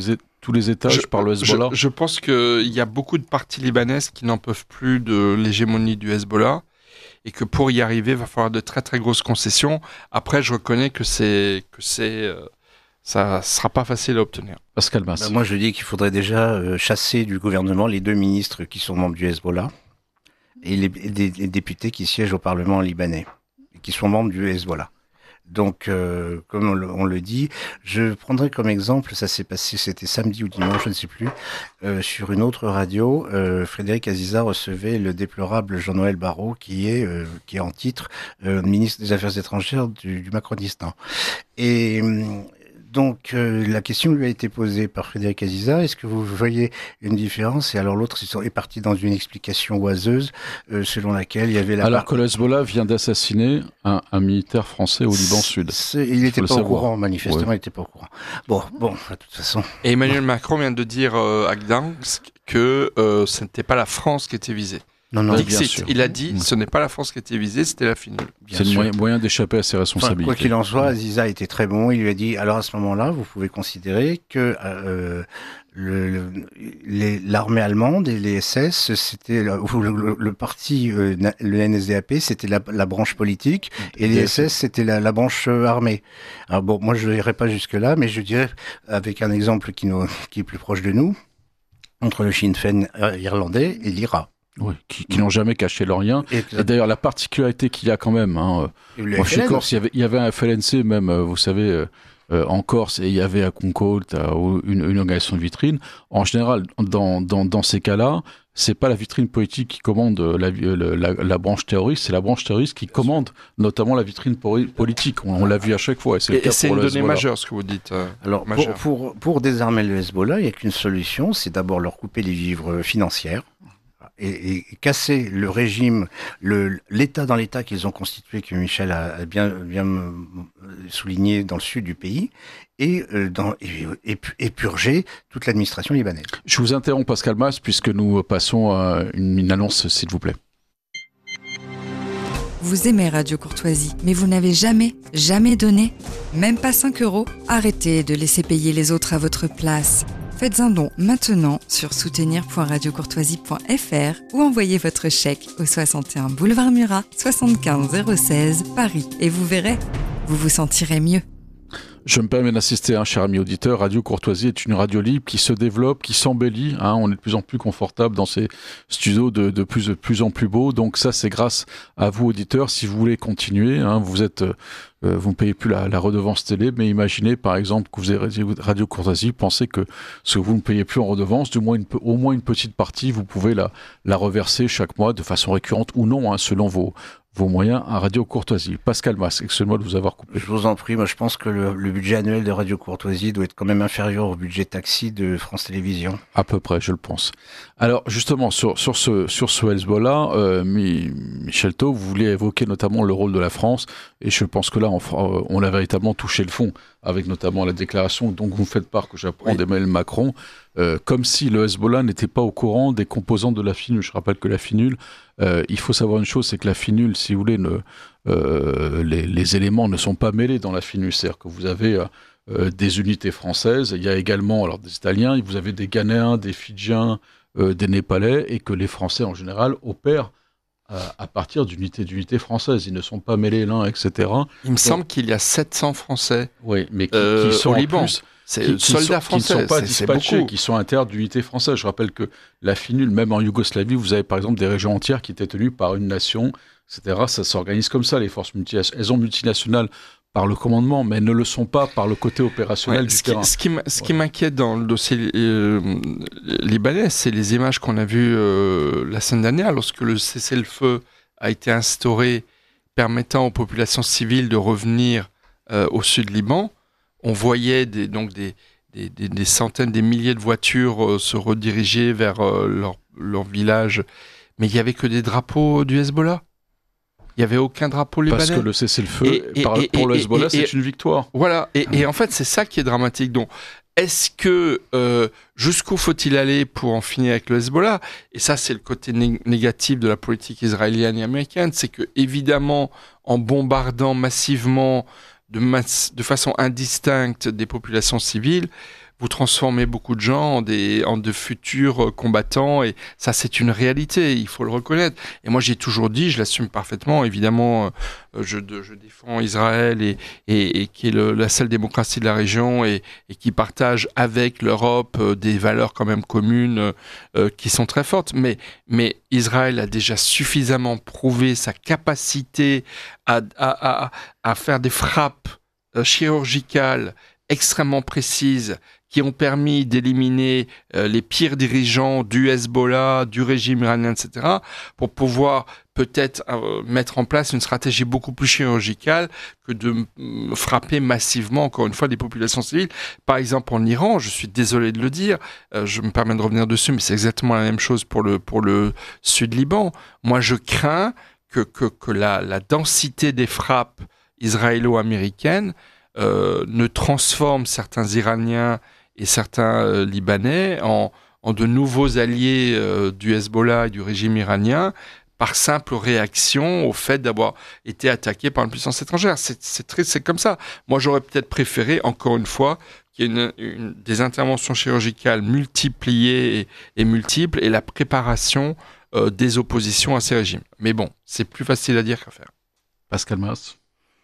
tous les étages je, par le Hezbollah. Je, je pense qu'il y a beaucoup de parties libanaises qui n'en peuvent plus de l'hégémonie du Hezbollah et que pour y arriver, il va falloir de très très grosses concessions. Après, je reconnais que c'est que c'est euh, ça sera pas facile à obtenir. Pascal Mas. Ben moi, je dis qu'il faudrait déjà euh, chasser du gouvernement les deux ministres qui sont membres du Hezbollah et les, les, les députés qui siègent au Parlement libanais et qui sont membres du Hezbollah. Donc, euh, comme on le, on le dit, je prendrai comme exemple, ça s'est passé, c'était samedi ou dimanche, je ne sais plus, euh, sur une autre radio, euh, Frédéric Aziza recevait le déplorable Jean-Noël Barrot, qui est, euh, qui est en titre euh, ministre des Affaires étrangères du, du Macronistan. Et donc, euh, la question lui a été posée par Frédéric Aziza. Est-ce que vous voyez une différence? Et alors l'autre est parti dans une explication oiseuse euh, selon laquelle il y avait la... Alors que le Hezbollah vient d'assassiner un, un militaire français au Liban Sud. Il n'était pas au courant, manifestement, ouais. Il n'était pas au courant. Bon, bon, de toute façon... Et Emmanuel Macron vient de dire euh, à Gdansk que euh, ce n'était pas la France qui était visée. Non, non, bien sûr. Il a dit, ce n'est pas la France qui était visée, c'était la finule. C'est le moyen, moyen d'échapper à ses responsabilités. Enfin, quoi qu'il en soit, Aziza était très bon. Il lui a dit, alors à ce moment-là, vous pouvez considérer que euh, le, le, les, l'armée allemande et les S S, c'était le, le, le parti, euh, le N S D A P, c'était la, la branche politique, et les S S, c'était la, la branche euh, armée. Alors bon, moi je n'irai pas jusque-là, mais je dirais, avec un exemple qui, nous, qui est plus proche de nous, entre le Sinn Féin irlandais et l'I R A. Oui, qui, qui n'ont jamais caché leur lien. Et, et d'ailleurs, la particularité qu'il y a quand même, hein, moi chez Corse, il y, avait, il y avait un F L N C même, vous savez, euh, euh, en Corse, et il y avait à Concolt une, une organisation de vitrine. En général, dans, dans, dans ces cas-là, c'est pas la vitrine politique qui commande la, la, la, la branche terroriste, c'est la branche terroriste qui commande notamment la vitrine politique. On, on l'a vu à chaque fois. Et c'est, et, et c'est une donnée majeure, ce que vous dites. Euh, Alors, pour, pour, pour désarmer le Hezbollah, il n'y a qu'une solution, c'est d'abord leur couper les vivres financières. Et, et casser le régime, le, l'État dans l'État qu'ils ont constitué, que Michel a, a bien, bien souligné dans le sud du pays, et, euh, dans, et, et, et purger toute l'administration libanaise. Je vous interromps, Pascal Mas, puisque nous passons à une, une annonce, s'il vous plaît. Vous aimez Radio Courtoisie, mais vous n'avez jamais, jamais donné, même pas cinq euros? Arrêtez de laisser payer les autres à votre place. Faites un don maintenant sur soutenir point radio courtoisie point f r ou envoyez votre chèque au soixante et un boulevard Murat, soixante-quinze zéro seize, Paris. Et vous verrez, vous vous sentirez mieux. Je me permets d'insister, hein, cher ami auditeur, Radio Courtoisie est une radio libre qui se développe, qui s'embellit. Hein, on est de plus en plus confortable dans ces studios de, de, plus, de plus en plus beaux. Donc ça, c'est grâce à vous, auditeurs. Si vous voulez continuer, hein, vous êtes, euh, vous ne payez plus la, la redevance télé, mais imaginez par exemple que vous avez Radio Courtoisie, pensez que ce que vous ne payez plus en redevance, du moins une, au moins une petite partie, vous pouvez la, la reverser chaque mois de façon récurrente ou non, hein, selon vos vos moyens à Radio Courtoisie. Pascal Mas, excusez-moi de vous avoir coupé. Je vous en prie, moi je pense que le, le budget annuel de Radio Courtoisie doit être quand même inférieur au budget taxi de France Télévisions. À peu près, je le pense. Alors justement, sur, sur ce, sur ce Hezbollah, euh, Michel Taub, vous vouliez évoquer notamment le rôle de la France, et je pense que là, on, on a véritablement touché le fond, avec notamment la déclaration dont vous faites part, que j'apprends oui. d'Emmanuel Macron, euh, comme si le Hezbollah n'était pas au courant des composants de la finule. Je rappelle que la finule, euh, il faut savoir une chose, c'est que la finule, si vous voulez, ne, euh, les, les éléments ne sont pas mêlés dans la finule. C'est-à-dire que vous avez euh, des unités françaises, il y a également alors, des Italiens, vous avez des Ghanéens, des Fidjiens, euh, des Népalais, et que les Français, en général, opèrent à partir d'unités d'unités françaises. Ils ne sont pas mêlés l'un, et cetera. Il me Donc, semble qu'il y a sept cents Français oui, mais qui, euh, qui sont au Liban. Plus, c'est qui, soldats qui français. Qui ne sont pas c'est, dispatchés, c'est qui sont inter d'unités françaises. Je rappelle que la finule, même en Yougoslavie, vous avez par exemple des régions entières qui étaient tenues par une nation, et cetera. Ça s'organise comme ça, les forces multinationales. Elles sont multinationales par le commandement, mais elles ne le sont pas par le côté opérationnel ouais, du ce terrain. Qui, ce qui, ce ouais. qui m'inquiète dans le dossier euh, libanais, c'est les images qu'on a vues euh, la semaine dernière, lorsque le cessez-le-feu a été instauré permettant aux populations civiles de revenir euh, au sud Liban. On voyait des, donc des, des, des, des centaines, des milliers de voitures euh, se rediriger vers euh, leur, leur village, mais il n'y avait que des drapeaux du Hezbollah. Il n'y avait aucun drapeau libanais. Parce que le cessez-le-feu, et, et, par, et, pour et, le Hezbollah, et, et, c'est une victoire. Voilà, et, et en fait, c'est ça qui est dramatique. Donc, est-ce que, euh, jusqu'où faut-il aller pour en finir avec le Hezbollah ? Et ça, c'est le côté né- négatif de la politique israélienne et américaine, c'est que, évidemment, en bombardant massivement, de, masse, de façon indistincte, des populations civiles, vous transformez beaucoup de gens en, des, en de futurs combattants, et ça, c'est une réalité, il faut le reconnaître. Et moi, j'ai toujours dit, je l'assume parfaitement, évidemment, euh, je, de, je défends Israël, et, et, et qui est le, la seule démocratie de la région, et, et qui partage avec l'Europe euh, des valeurs quand même communes euh, qui sont très fortes. Mais, mais Israël a déjà suffisamment prouvé sa capacité à, à, à, à faire des frappes euh, chirurgicales extrêmement précises qui ont permis d'éliminer euh, les pires dirigeants du Hezbollah, du régime iranien, et cetera, pour pouvoir peut-être euh, mettre en place une stratégie beaucoup plus chirurgicale que de euh, frapper massivement, encore une fois, des populations civiles. Par exemple, en Iran, je suis désolé de le dire, euh, je me permets de revenir dessus, mais c'est exactement la même chose pour le, pour le Sud-Liban. Moi, je crains que, que, que la, la densité des frappes israélo-américaines euh, ne transforme certains Iraniens et certains euh, Libanais en, en de nouveaux alliés euh, du Hezbollah et du régime iranien par simple réaction au fait d'avoir été attaqué par une puissance étrangère. C'est, c'est triste, c'est comme ça. Moi, j'aurais peut-être préféré, encore une fois, qu'il y ait une, une, des interventions chirurgicales multipliées et, et multiples et la préparation euh, des oppositions à ces régimes. Mais bon, c'est plus facile à dire qu'à faire. Pascal Mas.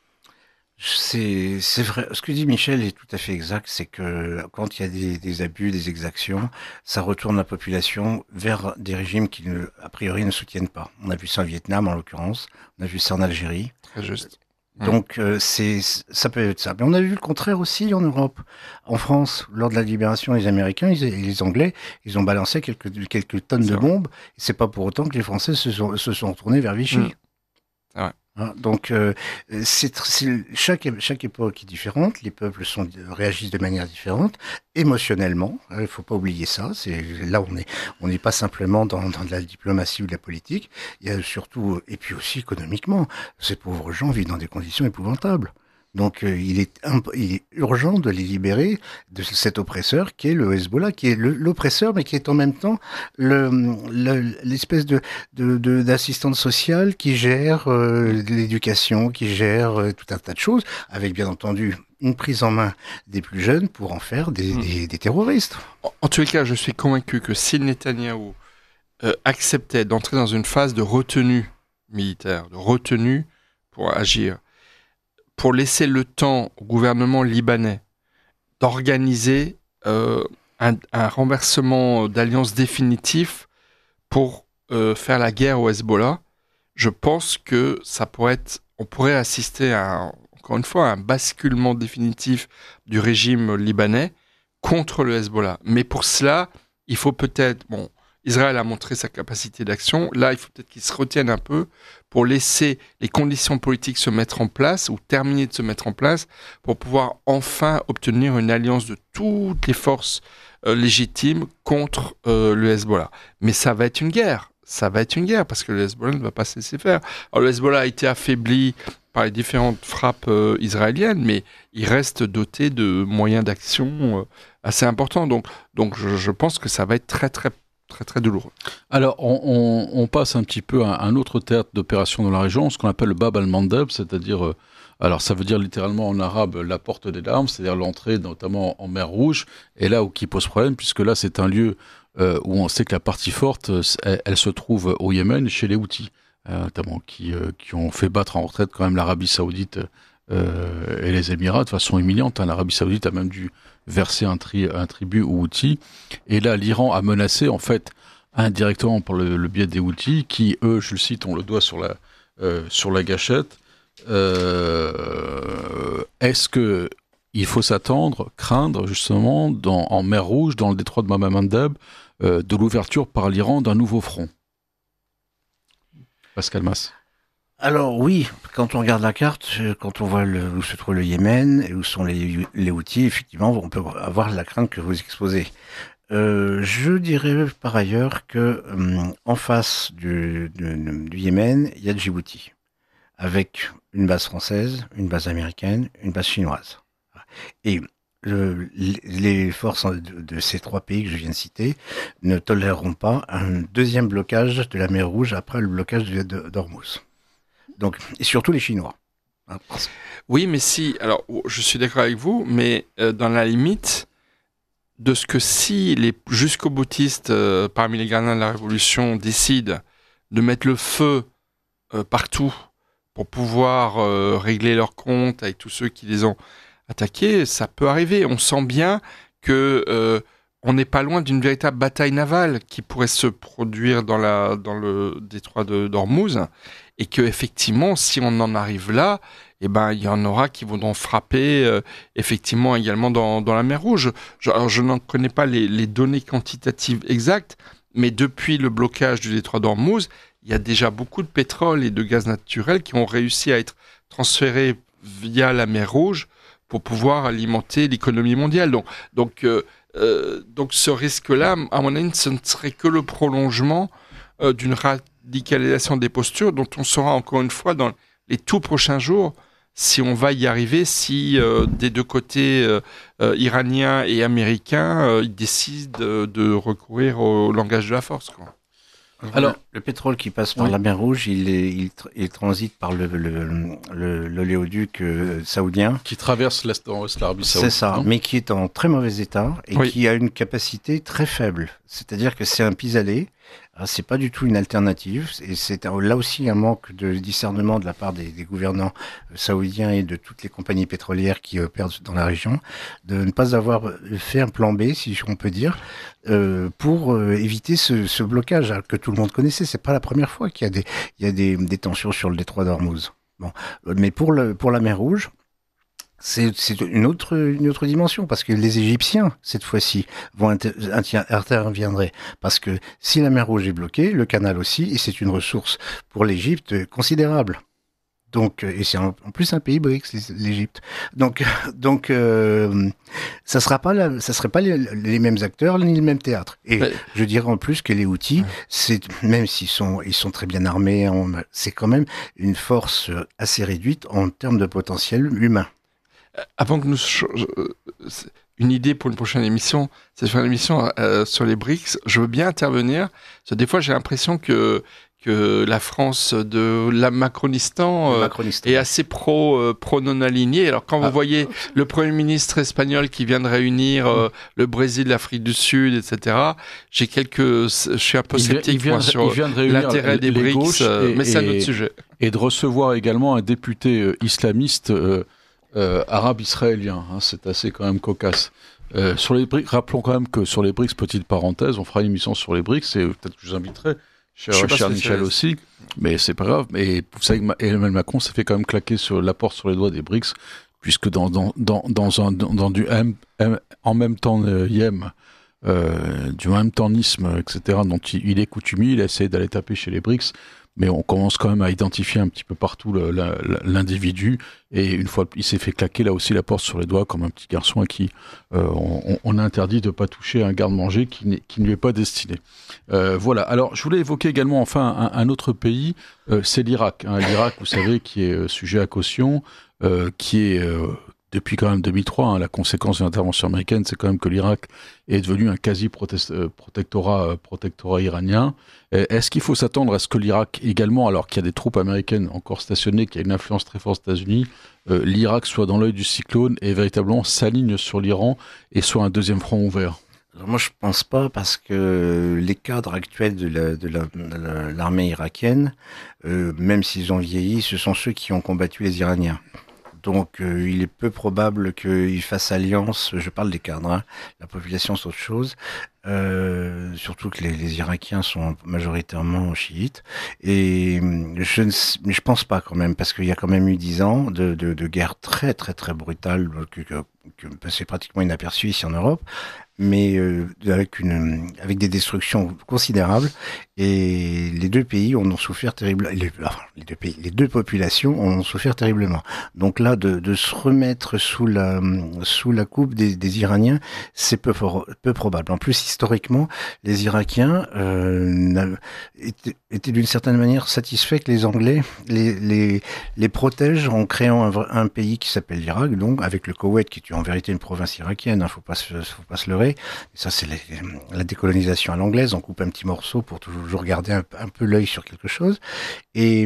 C'est, c'est vrai. Ce que dit Michel est tout à fait exact. C'est que quand il y a des, des abus, des exactions, ça retourne la population vers des régimes qui, ne, a priori, ne soutiennent pas. On a vu ça en Vietnam, en l'occurrence. On a vu ça en Algérie. Très juste. Donc, euh, c'est, ça peut être ça. Mais on a vu le contraire aussi en Europe. En France, lors de la libération, les Américains et les Anglais, ils ont balancé quelques, quelques tonnes c'est de vrai. bombes. Et c'est pas pour autant que les Français se sont, se sont tournés vers Vichy. Mmh. C'est vrai. Donc, euh, c'est, c'est, chaque, chaque époque est différente, les peuples sont, réagissent de manière différente, émotionnellement, il ne faut pas oublier ça, c'est, là on est, on n'est pas simplement dans, dans de la diplomatie ou de la politique, il y a surtout, et puis aussi économiquement, ces pauvres gens vivent dans des conditions épouvantables. Donc euh, il, est imp- il est urgent de les libérer de cet oppresseur qui est le Hezbollah, qui est le, l'oppresseur, mais qui est en même temps le, le, l'espèce de, de, de, d'assistante sociale qui gère euh, l'éducation, qui gère euh, tout un tas de choses, avec bien entendu une prise en main des plus jeunes pour en faire des, mmh. des, des terroristes. En, en tous les cas, je suis convaincu que si Netanyahou euh, acceptait d'entrer dans une phase de retenue militaire, de retenue pour agir, pour laisser le temps au gouvernement libanais d'organiser euh, un, un renversement d'alliance définitif pour euh, faire la guerre au Hezbollah, je pense que ça pourrait être, on pourrait assister à, encore une fois, à un basculement définitif du régime libanais contre le Hezbollah. Mais pour cela, il faut peut-être, bon, Israël a montré sa capacité d'action. Là, il faut peut-être qu'il se retienne un peu pour laisser les conditions politiques se mettre en place ou terminer de se mettre en place pour pouvoir enfin obtenir une alliance de toutes les forces euh, légitimes contre euh, le Hezbollah. Mais ça va être une guerre. Ça va être une guerre parce que le Hezbollah ne va pas se laisser faire. Alors, le Hezbollah a été affaibli par les différentes frappes euh, israéliennes, mais il reste doté de moyens d'action euh, assez importants. Donc, donc je, je pense que ça va être très, très très très douloureux. Alors, on, on, on passe un petit peu à un autre théâtre d'opération dans la région, ce qu'on appelle le Bab al-Mandeb, c'est-à-dire, euh, alors ça veut dire littéralement en arabe la porte des larmes, c'est-à-dire l'entrée notamment en mer Rouge, et là où qui pose problème, puisque là c'est un lieu euh, où on sait que la partie forte, elle, elle se trouve au Yémen, chez les Houthis, euh, notamment, qui, euh, qui ont fait battre en retraite quand même l'Arabie Saoudite euh, et les Émirats de façon humiliante. Hein. L'Arabie Saoudite a même dû verser un, tri, un tribut aux Houthis. Et là, l'Iran a menacé, en fait, indirectement par le, le biais des Houthis, qui, eux, je le cite, ont le doigt sur la, euh, sur la gâchette. Euh, est-ce que il faut s'attendre, craindre, justement, dans, en mer Rouge, dans le détroit de Bab al-Mandeb, euh, de l'ouverture par l'Iran d'un nouveau front? Pascal Mas. Alors oui, quand on regarde la carte, quand on voit le, où se trouve le Yémen et où sont les, les Houthis, effectivement, on peut avoir la crainte que vous exposez. Euh, je dirais par ailleurs que euh, en face du, du, du Yémen, il y a Djibouti, avec une base française, une base américaine, une base chinoise. Et le, les forces de, de ces trois pays que je viens de citer ne toléreront pas un deuxième blocage de la mer Rouge après le blocage de, de, d'Ormuz. Donc, et surtout les Chinois. Oui, mais si, alors je suis d'accord avec vous, mais euh, dans la limite, de ce que si les jusqu'au boutistes euh, parmi les gardiens de la Révolution décident de mettre le feu euh, partout pour pouvoir euh, régler leurs comptes avec tous ceux qui les ont attaqués, ça peut arriver. On sent bien que euh, on n'est pas loin d'une véritable bataille navale qui pourrait se produire dans, la, dans le détroit de, d'Ormuz, et que effectivement, si on en arrive là, eh ben, il y en aura qui voudront frapper euh, effectivement également dans, dans la mer Rouge. Je, alors, je n'en connais pas les, les données quantitatives exactes, mais depuis le blocage du détroit d'Ormuz, il y a déjà beaucoup de pétrole et de gaz naturel qui ont réussi à être transférés via la mer Rouge pour pouvoir alimenter l'économie mondiale. Donc, donc euh, Euh, donc ce risque-là, à mon avis, ce ne serait que le prolongement euh, d'une radicalisation des postures dont on saura encore une fois dans les tout prochains jours si on va y arriver, si euh, des deux côtés euh, euh, iraniens et américains euh, ils décident de, de recourir au langage de la force, quoi. Alors, le pétrole qui passe par oui. la mer Rouge, il, est, il, il transite par le, le, le, l'oléoduc euh, saoudien. Qui traverse l'Est, l'Arabie Saoudite. C'est ça, non mais qui est en très mauvais état et oui. qui a une capacité très faible. C'est-à-dire que c'est un pis-aller. C'est pas du tout une alternative, et c'est là aussi un manque de discernement de la part des, des gouvernants saoudiens et de toutes les compagnies pétrolières qui opèrent dans la région, de ne pas avoir fait un plan B, si on peut dire, euh, pour euh, éviter ce, ce blocage que tout le monde connaissait. C'est pas la première fois qu'il y a des, il y a des, des tensions sur le détroit d'Ormuz. Bon, mais pour le, pour la mer Rouge, C'est, c'est une autre, une autre dimension, parce que les Égyptiens, cette fois-ci, vont inter- interviendraient. Parce que si la mer Rouge est bloquée, le canal aussi, et c'est une ressource pour l'Égypte considérable. Donc, et c'est en, en plus un pays B R I C S, l'Égypte. Donc, donc, euh, ça sera pas la, ça serait pas les, les mêmes acteurs ni le même théâtre. Et ouais. je dirais en plus que les Houthis, ouais. c'est même s'ils sont, ils sont très bien armés, on, c'est quand même une force assez réduite en termes de potentiel humain. Avant que nous... Une idée pour une prochaine émission, c'est de faire une émission euh, sur les B R I C S. Je veux bien intervenir, parce que des fois j'ai l'impression que, que la France de la Macronistan, euh, Macronistan. est assez pro, euh, pro non-aligné. Alors quand ah. vous voyez le Premier ministre espagnol qui vient de réunir euh, le Brésil, l'Afrique du Sud, et cetera, j'ai quelques... Je suis un peu sceptique vient, moi, sur l'intérêt des B R I C S, euh, et, mais c'est un autre sujet. Et de recevoir également un député euh, islamiste... Euh, Euh, arabe israélien, hein, c'est assez quand même cocasse. Euh, sur les B R I C S, rappelons quand même que sur les B R I C S, petite parenthèse, on fera une émission sur les B R I C S et peut-être que je vous inviterai, cher, cher Michel aussi, mais c'est pas grave. Mais vous savez que Emmanuel Macron s'est fait quand même claquer sur la porte sur les doigts des B R I C S, puisque dans, dans, dans, dans, un, dans, dans du M, M, en même temps euh, yem, euh, du même tentisme, et cetera, dont il, il est coutumier, il a essayé d'aller taper chez les B R I C S. Mais on commence quand même à identifier un petit peu partout le, la, l'individu. Et une fois, il s'est fait claquer là aussi la porte sur les doigts comme un petit garçon à qui euh, on, on interdit de ne pas toucher un garde-manger qui, qui ne lui est pas destiné. Euh, voilà. Alors, je voulais évoquer également enfin un, un autre pays, euh, c'est l'Irak. Hein. L'Irak, vous savez, qui est sujet à caution, euh, qui est... Euh, depuis quand même deux mille trois, hein, la conséquence de l'intervention américaine, c'est quand même que l'Irak est devenu un quasi-protectorat euh, protectorat iranien. Et est-ce qu'il faut s'attendre à ce que l'Irak également, alors qu'il y a des troupes américaines encore stationnées, qu'il y a une influence très forte aux États-Unis, euh, l'Irak soit dans l'œil du cyclone et véritablement s'aligne sur l'Iran et soit un deuxième front ouvert? Alors moi, je pense pas, parce que les cadres actuels de, la, de, la, de la, l'armée irakienne, euh, même s'ils ont vieilli, ce sont ceux qui ont combattu les Iraniens. Donc, euh, il est peu probable qu'ils fassent alliance. Je parle des cadres, hein. La population, c'est autre chose. Euh, surtout que les, les Irakiens sont majoritairement chiites. Et je ne mais je pense pas quand même, parce qu'il y a quand même eu dix ans de, de, de guerre très, très, très brutale, que, que, que passait pratiquement inaperçue ici en Europe, mais euh, avec une avec des destructions considérables, et les deux pays en ont souffert terriblement. Les, enfin, les deux pays, les deux populations en ont souffert terriblement. Donc là, de, de se remettre sous la sous la coupe des, des Iraniens, c'est peu peu probable. En plus, historiquement, les Irakiens euh, étaient, étaient d'une certaine manière satisfaits que les Anglais les les les protègent en créant un, un pays qui s'appelle l'Irak, donc avec le Koweït, qui est en vérité une province irakienne. Hein, faut pas se, faut pas se leurrer. séparés. Et ça, c'est les, la décolonisation à l'anglaise. On coupe un petit morceau pour toujours garder un, un peu l'œil sur quelque chose. Et,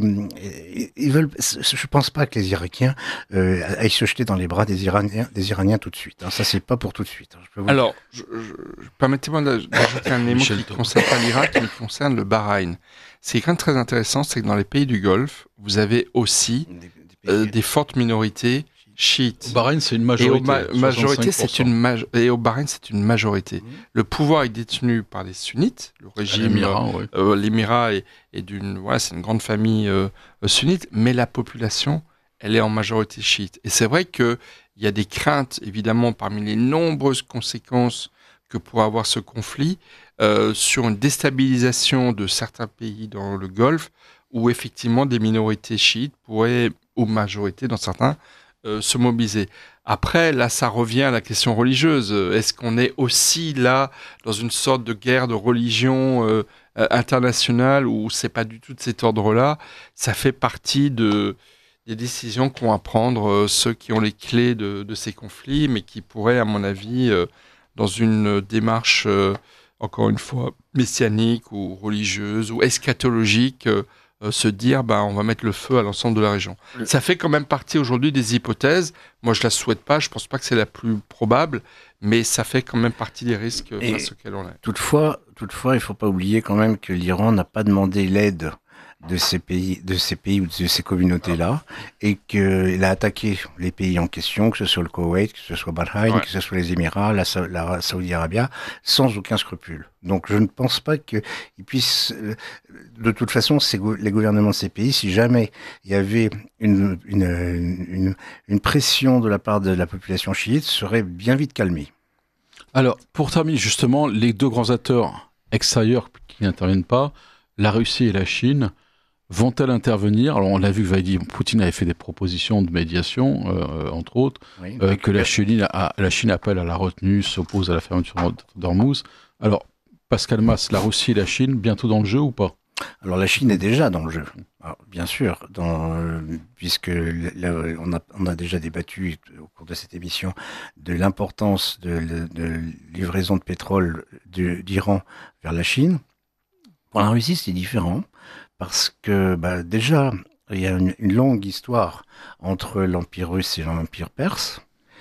et ils veulent. Je pense pas que les Irakiens euh, aillent se jeter dans les bras des Iraniens, des Iraniens tout de suite. Hein. Ça, c'est pas pour tout de suite. Hein. Je peux vous Alors, je, je, permettez-moi d'ajouter un élément qui ne concerne pas l'Irak, mais qui concerne le Bahreïn. C'est quand même très intéressant, c'est que dans les pays du Golfe, vous avez aussi des, des, euh, des fortes minorités chiites. Au Bahreïn, c'est une majorité. Et au, ma- majorité, c'est une maj- et au Bahreïn, c'est une majorité. Mmh. Le pouvoir est détenu par les sunnites, le régime, l'émirat, euh, ouais. euh, l'émirat est, est d'une, voilà, c'est une grande famille euh, sunnite, mais la population, elle est en majorité chiite. Et c'est vrai qu'il y a des craintes, évidemment, parmi les nombreuses conséquences que pourrait avoir ce conflit, euh, sur une déstabilisation de certains pays dans le Golfe, où effectivement des minorités chiites pourraient, ou majorité dans certains, euh, se mobiliser. Après, là, ça revient à la question religieuse. Est-ce qu'on est aussi là dans une sorte de guerre de religion euh, internationale, où c'est pas du tout de cet ordre-là? Ça fait partie de des décisions qu'ont à prendre euh, ceux qui ont les clés de, de ces conflits, mais qui pourraient, à mon avis, euh, dans une démarche, euh, encore une fois, messianique ou religieuse ou eschatologique, euh, euh, se dire bah, on va mettre le feu à l'ensemble de la région. Oui. Ça fait quand même partie aujourd'hui des hypothèses. Moi, je ne la souhaite pas, je ne pense pas que c'est la plus probable, mais ça fait quand même partie des risques Et face auxquels on est. Toutefois, toutefois, il ne faut pas oublier quand même que l'Iran n'a pas demandé l'aide de ces pays, de ces pays ou de ces communautés-là, et qu'il a attaqué les pays en question, que ce soit le Koweït, que ce soit Bahreïn, ouais. que ce soit les Émirats, la, la Saoudi Arabia, sans aucun scrupule. Donc je ne pense pas qu'ils puissent, de toute façon, ces, les gouvernements de ces pays, si jamais il y avait une, une, une, une pression de la part de la population chiite, seraient bien vite calmés. Alors, pour terminer, justement, les deux grands acteurs extérieurs qui n'interviennent pas, la Russie et la Chine, vont-elles intervenir? Alors, on l'a vu, Vladimir Poutine avait fait des propositions de médiation, euh, entre autres, oui, euh, que la Chine, a, la Chine appelle à la retenue, s'oppose à la fermeture d'Ormuz. Alors, Pascal Mas, la Russie et la Chine, bientôt dans le jeu ou pas? Alors, la Chine est déjà dans le jeu, alors, bien sûr, dans, euh, puisque là, on, a, on a déjà débattu au cours de cette émission de l'importance de, de, de livraison de pétrole de, d'Iran vers la Chine. Pour la Russie, c'est différent. Parce que bah, déjà, il y a une, une longue histoire entre l'Empire russe et l'Empire perse.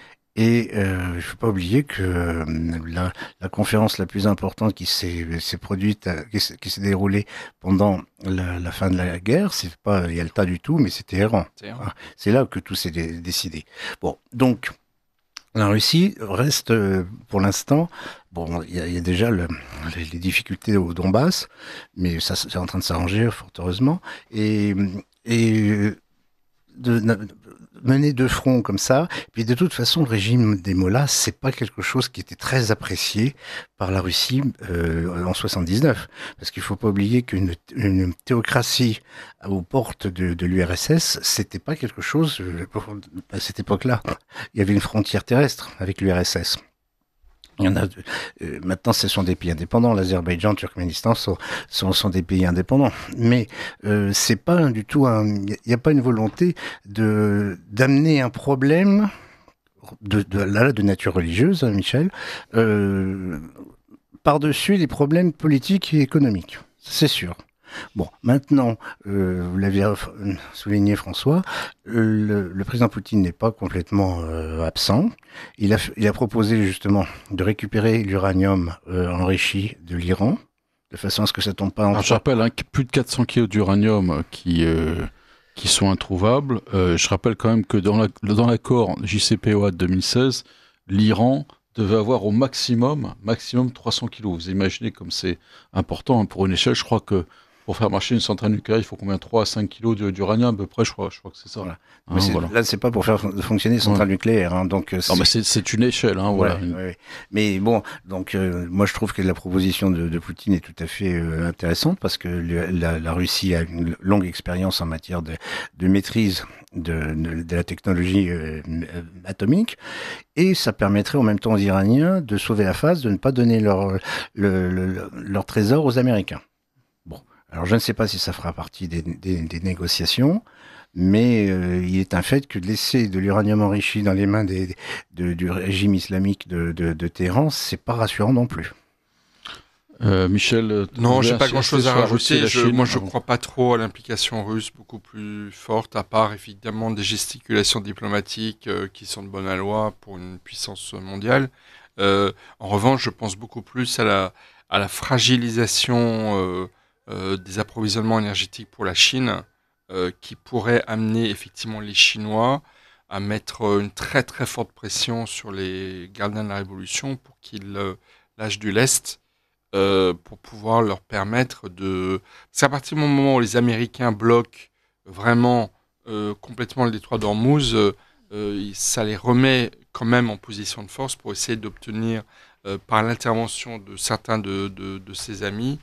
Et euh, il ne faut pas oublier que euh, la, la conférence la plus importante qui s'est, s'est produite, qui s'est, qui s'est déroulée pendant la, la fin de la guerre, c'est pas Yalta du tout, mais c'est Téhéran. Téhéran. C'est là que tout s'est dé- décidé. Bon, donc la Russie reste, pour l'instant, bon, il y, y a déjà le, les, les difficultés au Donbass, mais ça c'est en train de s'arranger, fort heureusement. Et, et de, de mener deux fronts comme ça, puis de toute façon, le régime des Mollahs, c'est pas quelque chose qui était très apprécié par la Russie euh, en soixante-dix-neuf, parce qu'il faut pas oublier qu'une une théocratie aux portes de, de l'U R S S, c'était pas quelque chose, euh, à cette époque-là, il y avait une frontière terrestre avec l'U R S S. Il y en a, euh, maintenant, ce sont des pays indépendants. L'Azerbaïdjan, le Turkménistan sont, sont, sont des pays indépendants. Mais euh, c'est pas du tout un. Il n'y a pas une volonté de d'amener un problème de, de, là, de nature religieuse, hein, Michel, euh, par-dessus les problèmes politiques et économiques. C'est sûr. Bon, maintenant, euh, vous l'avez souligné, François, le, le président Poutine n'est pas complètement euh, absent. Il a, il a proposé justement de récupérer l'uranium euh, enrichi de l'Iran, de façon à ce que ça tombe pas en... Alors, je rappelle, hein, plus de quatre cents kilos d'uranium qui, euh, qui sont introuvables. Euh, je rappelle quand même que dans, la, dans l'accord J C P O A de deux mille seize, l'Iran devait avoir au maximum, maximum trois cents kilos. Vous imaginez comme c'est important, hein, pour une échelle, je crois que pour faire marcher une centrale nucléaire, il faut combien? trois à cinq kilos d'uranium à peu près, je crois, je crois que c'est ça. Voilà. Hein, mais c'est, voilà. Là, c'est pas pour faire fonctionner une centrale ouais. nucléaire. Hein, donc, c'est... Non, mais c'est, c'est une échelle. Hein, voilà. Ouais, ouais. Mais bon, donc euh, moi je trouve que la proposition de, de Poutine est tout à fait euh, intéressante parce que le, la, la Russie a une longue expérience en matière de, de maîtrise de, de, de la technologie euh, atomique et ça permettrait en même temps aux Iraniens de sauver la face, de ne pas donner leur, le, le, leur trésor aux Américains. Bon. Alors, je ne sais pas si ça fera partie des, des, des négociations, Mais euh, il est un fait que de laisser de l'uranium enrichi dans les mains des, de, du régime islamique de, de, de Téhéran, c'est pas rassurant non plus. Euh, Michel, non, j'ai pas grand-chose à rajouter. Je, Chine, moi, je ne crois pas trop à l'implication russe, beaucoup plus forte, à part évidemment des gesticulations diplomatiques euh, qui sont de bonne loi pour une puissance mondiale. Euh, en revanche, je pense beaucoup plus à la, à la fragilisation euh, euh, des approvisionnements énergétiques pour la Chine, euh, qui pourrait amener effectivement les Chinois à mettre une très très forte pression sur les gardiens de la Révolution pour qu'ils euh, lâchent du lest. Euh, pour pouvoir leur permettre de... C'est à partir du moment où les Américains bloquent vraiment euh, complètement le détroit d'Ormuz, euh, ça les remet quand même en position de force pour essayer d'obtenir, euh, par l'intervention de certains de, de, de ses amis,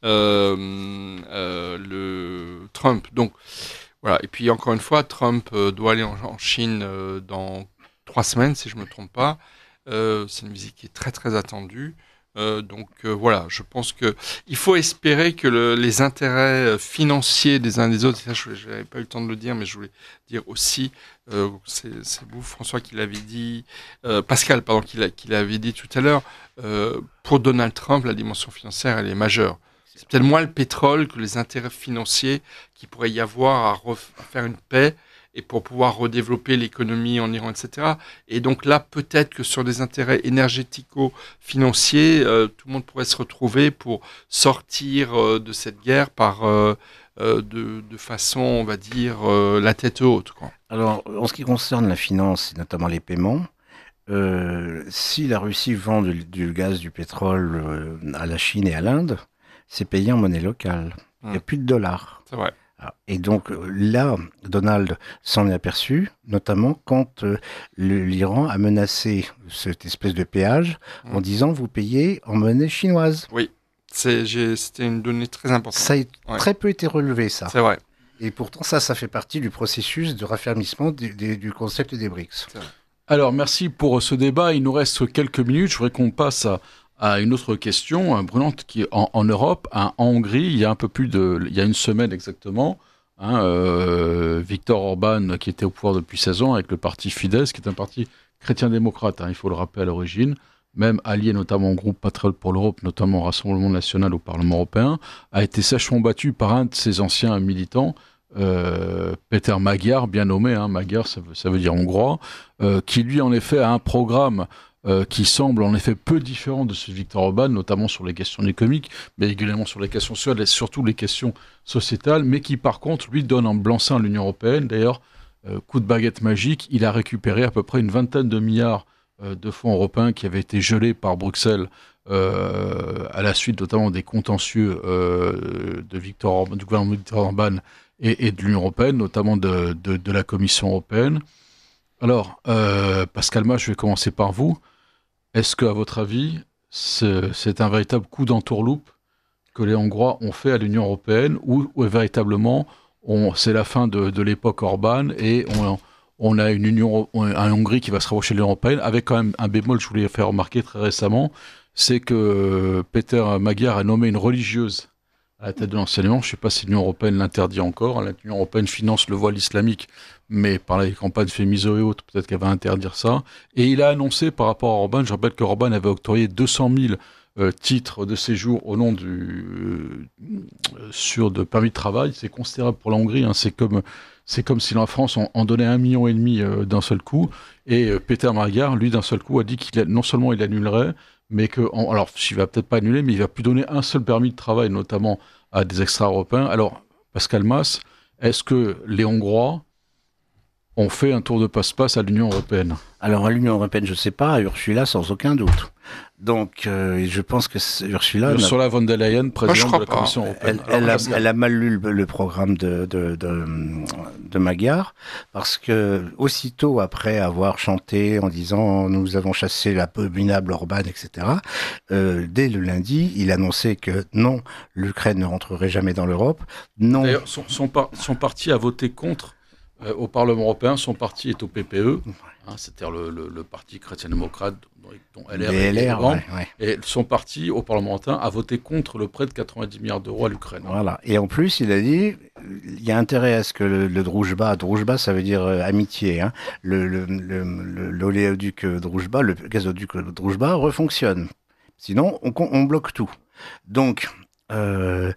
euh, euh, le Trump. Donc, voilà. Et puis, encore une fois, Trump euh, doit aller en, en Chine euh, dans trois semaines, si je ne me trompe pas. Euh, c'est une visite qui est très, très attendue. Euh, donc euh, voilà, je pense que il faut espérer que le, les intérêts financiers des uns des autres, ça, je n'avais pas eu le temps de le dire, mais je voulais dire aussi, euh, c'est, c'est vous François qui l'avait dit, euh, Pascal pardon, qui, l'a, qui l'avait dit tout à l'heure, euh, pour Donald Trump, la dimension financière, elle est majeure. C'est peut-être moins le pétrole que les intérêts financiers qu'il pourrait y avoir à, ref- à faire une paix et pour pouvoir redévelopper l'économie en Iran, et cetera. Et donc là, peut-être que sur des intérêts énergético-financiers, euh, tout le monde pourrait se retrouver pour sortir euh, de cette guerre par euh, euh, de, de façon, on va dire, euh, la tête haute, quoi. Alors, en ce qui concerne la finance, et notamment les paiements, euh, si la Russie vend du, du gaz, du pétrole euh, à la Chine et à l'Inde, c'est payé en monnaie locale. Mmh. Il n'y a plus de dollars. C'est vrai. Et donc là, Donald s'en est aperçu, notamment quand euh, le, l'Iran a menacé cette espèce de péage mmh. en disant vous payez en monnaie chinoise. Oui, c'est, j'ai, c'était une donnée très importante. Ça a ouais. très peu été relevé, ça. C'est vrai. Et pourtant, ça, ça fait partie du processus de raffermissement du, du, du concept des BRICS. Alors, merci pour ce débat. Il nous reste quelques minutes. Je voudrais qu'on passe à... à une autre question brûlante qui est en, en Europe, hein, en Hongrie, il y a un peu plus de, il y a une semaine exactement, hein, euh, Viktor Orban qui était au pouvoir depuis seize ans avec le parti Fidesz, qui est un parti chrétien-démocrate, hein, il faut le rappeler à l'origine, même allié notamment au groupe Patriotes pour l'Europe, notamment au Rassemblement national au Parlement européen, a été sèchement battu par un de ses anciens militants, euh, Péter Magyar, bien nommé, hein, Magyar ça veut, ça veut dire hongrois, euh, qui lui en effet a un programme Euh, qui semble en effet peu différent de celui de Viktor Orban, notamment sur les questions économiques, mais également sur les questions sociales et surtout les questions sociétales, mais qui par contre lui donne un blanc-seing à l'Union européenne. D'ailleurs, euh, coup de baguette magique, il a récupéré à peu près une vingtaine de milliards euh, de fonds européens qui avaient été gelés par Bruxelles euh, à la suite notamment des contentieux euh, de Viktor Orban, du gouvernement de Viktor Orban et, et de l'Union européenne, notamment de, de, de la Commission européenne. Alors, euh, Pascal Mas, je vais commencer par vous. Est-ce qu'à votre avis, c'est, c'est un véritable coup d'entourloupe que les Hongrois ont fait à l'Union européenne ou, ou véritablement on, c'est la fin de, de l'époque Orban et on, on a une Union, on, un Hongrie qui va se rapprocher de l'Union européenne avec quand même un bémol, je voulais faire remarquer très récemment, c'est que Péter Magyar a nommé une religieuse à la tête de l'enseignement. Je ne sais pas si l'Union européenne l'interdit encore. L'Union européenne finance le voile islamique, mais par les campagnes Fémiso et autres, peut-être qu'elle va interdire ça. Et il a annoncé par rapport à Orban, je rappelle que Orban avait octroyé deux cent mille euh, titres de séjour au nom du euh, sur de permis de travail. C'est considérable pour la Hongrie. Hein. C'est comme c'est comme si la France en, en donnait un million et demi euh, d'un seul coup. Et euh, Péter Magyar, lui, d'un seul coup, a dit qu'il a, non seulement il annulerait, mais que, en, alors, il va peut-être pas annuler, mais il va plus donner un seul permis de travail, notamment à des extra-européens. Alors, Pascal Mas, est-ce que les Hongrois ont fait un tour de passe-passe à l'Union européenne ? Alors, à l'Union européenne, je ne sais pas, à Ursula, sans aucun doute. Donc, euh, je pense que Ursula... Ursula von der Leyen, présidente de la Commission européenne. Elle, elle, a, elle a mal lu le, le programme de, de, de, de Magyar, parce que aussitôt après avoir chanté en disant « nous avons chassé l'abominable Orban », et cetera, euh, dès le lundi, il annonçait que non, l'Ukraine ne rentrerait jamais dans l'Europe. Non. D'ailleurs, son, son, par, son parti a voté contre Euh, au Parlement européen, son parti est au P P E, hein, c'est-à-dire le, le, le parti chrétien-démocrate dont, dont L R est L R, ouais, ouais. Et son parti au Parlement européen a voté contre le prêt de quatre-vingt-dix milliards d'euros à l'Ukraine. Voilà. Et en plus, il a dit, il y a intérêt à ce que le, le Druzhba, Druzhba, ça veut dire euh, amitié, hein, le, le, le, le, l'oléoduc Druzhba, le gazoduc Druzhba refonctionne. Sinon, on, on bloque tout. Donc, euh,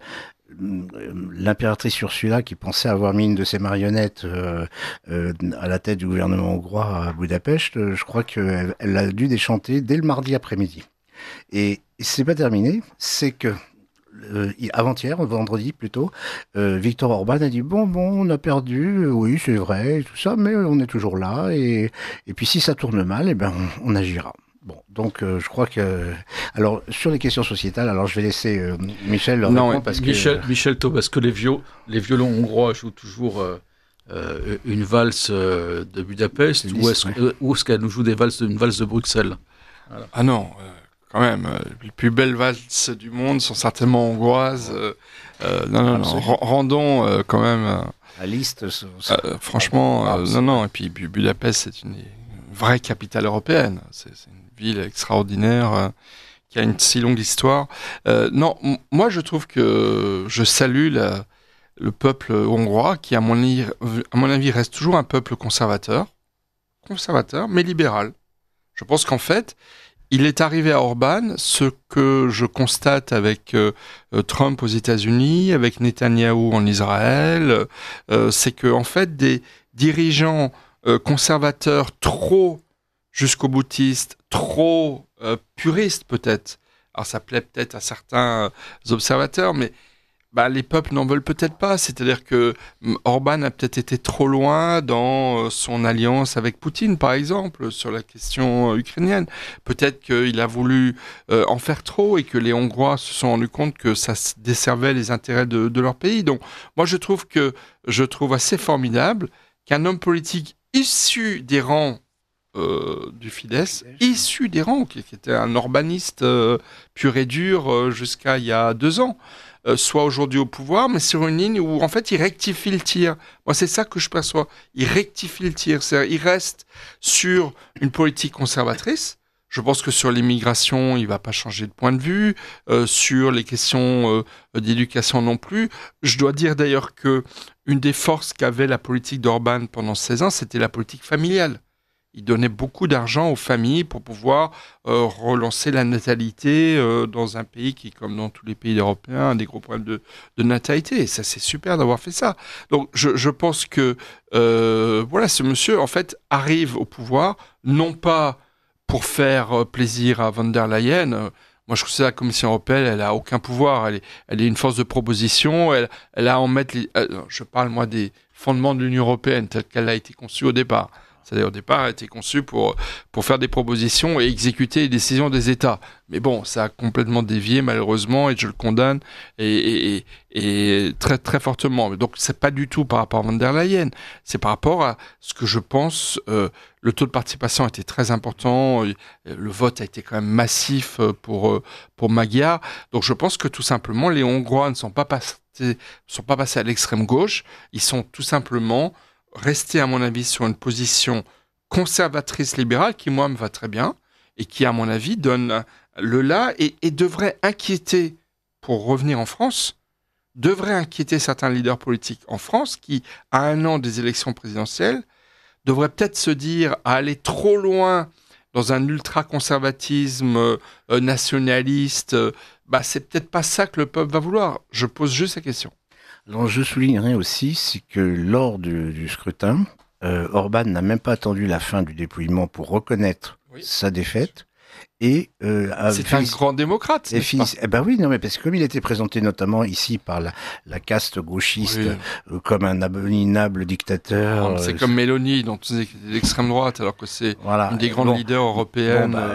l'impératrice Ursula, qui pensait avoir mis une de ses marionnettes euh, euh, à la tête du gouvernement hongrois à Budapest, euh, je crois qu'elle elle a dû déchanter dès le mardi après-midi. Et, et c'est pas terminé, c'est que euh, avant-hier, vendredi plutôt, euh, Viktor Orban a dit bon bon, on a perdu, euh, oui c'est vrai, et tout ça, mais on est toujours là. Et, et puis si ça tourne mal, eh ben on, on agira. Bon, donc euh, je crois que... Alors, sur les questions sociétales, alors je vais laisser euh, Michel le non, répondre parce Michel, que... Michel Taube, parce que les, viol, les violons hongrois jouent toujours euh, euh, une valse euh, de Budapest, ou est-ce, ouais. euh, ou est-ce qu'elle nous joue des valses, une valse de Bruxelles? Voilà. Ah non, euh, quand même, euh, les plus belles valses du monde sont certainement hongroises. Euh, euh, non, non, non, r- rendons euh, quand même... Euh, La liste... Ce, ce... Euh, franchement, ah, euh, non, non, et puis Budapest, c'est une... vraie capitale européenne. C'est, c'est une ville extraordinaire euh, qui a une si longue histoire. Euh, non, m- moi je trouve que je salue la, le peuple hongrois qui, à mon, li- à mon avis, reste toujours un peuple conservateur, conservateur, mais libéral. Je pense qu'en fait, il est arrivé à Orban ce que je constate avec euh, Trump aux États-Unis, avec Netanyahou en Israël, euh, c'est que en fait des dirigeants Euh, conservateurs trop jusqu'au boutiste, trop euh, puristes peut-être. Alors ça plaît peut-être à certains euh, observateurs, mais bah, les peuples n'en veulent peut-être pas. C'est-à-dire que Orban a peut-être été trop loin dans euh, son alliance avec Poutine, par exemple, sur la question euh, ukrainienne. Peut-être qu'il a voulu euh, en faire trop et que les Hongrois se sont rendus compte que ça desservait les intérêts de, de leur pays. Donc moi je trouve que je trouve assez formidable qu'un homme politique issu des rangs euh, du Fidesz, issu des rangs, qui, qui était un orbaniste euh, pur et dur euh, jusqu'à il y a deux ans, euh, soit aujourd'hui au pouvoir, mais sur une ligne où en fait il rectifie le tir. Moi c'est ça que je perçois, il rectifie le tir, c'est-à-dire il reste sur une politique conservatrice. Je pense que sur l'immigration, il ne va pas changer de point de vue. Euh, sur les questions euh, d'éducation non plus. Je dois dire d'ailleurs que une des forces qu'avait la politique d'Orban pendant seize ans, c'était la politique familiale. Il donnait beaucoup d'argent aux familles pour pouvoir euh, relancer la natalité euh, dans un pays qui, comme dans tous les pays européens, a des gros problèmes de, de natalité. Et ça, c'est super d'avoir fait ça. Donc, je, je pense que euh, voilà, ce monsieur, en fait, arrive au pouvoir, non pas pour faire plaisir à von der Leyen. Moi, je trouve que la Commission européenne, elle n'a aucun pouvoir. Elle est, elle est une force de proposition. Elle, elle a à en mettre... Les, euh, je parle, moi, des fondements de l'Union européenne, telle qu'elle a été conçue au départ. C'est-à-dire, au départ, elle a été conçue pour, pour faire des propositions et exécuter les décisions des États. Mais bon, ça a complètement dévié, malheureusement, et je le condamne, et, et, et très, très fortement. Donc, c'est pas du tout par rapport à von der Leyen. C'est par rapport à ce que je pense... Euh, le taux de participation était très important. Le vote a été quand même massif pour, pour Magyar. Donc, je pense que tout simplement, les Hongrois ne sont pas passés, sont pas passés à l'extrême gauche. Ils sont tout simplement restés, à mon avis, sur une position conservatrice libérale qui, moi, me va très bien et qui, à mon avis, donne le là et, et devrait inquiéter, pour revenir en France, devrait inquiéter certains leaders politiques en France qui, à un an des élections présidentielles, devrait peut-être se dire à aller trop loin dans un ultra-conservatisme euh, nationaliste, euh, bah, c'est peut-être pas ça que le peuple va vouloir. Je pose juste la question. Alors, je soulignerai aussi, c'est que lors du, du scrutin, euh, Orban n'a même pas attendu la fin du dépouillement pour reconnaître oui. sa défaite. Et euh, c'est un grand démocrate. Et fils, eh ben oui, non, mais parce que comme il était présenté notamment ici par la, la caste gauchiste oui. euh, comme un abominable dictateur. Non, c'est euh, comme Mélanie, dont tu disais qu'il était d'extrême droite, alors que c'est voilà. une des grandes bon, leaders européennes. Bon, bah,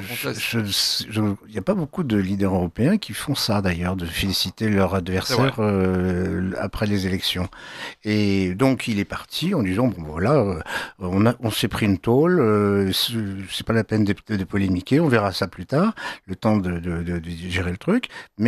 euh, il n'y a pas beaucoup de leaders européens qui font ça d'ailleurs, de féliciter leur adversaire euh, après les élections. Et donc il est parti en disant bon voilà, euh, on, a, on s'est pris une tôle, euh, c'est pas la peine de, de, de polémiquer, on verra ça plus tard, le temps de, de, de, de gérer le truc. Mais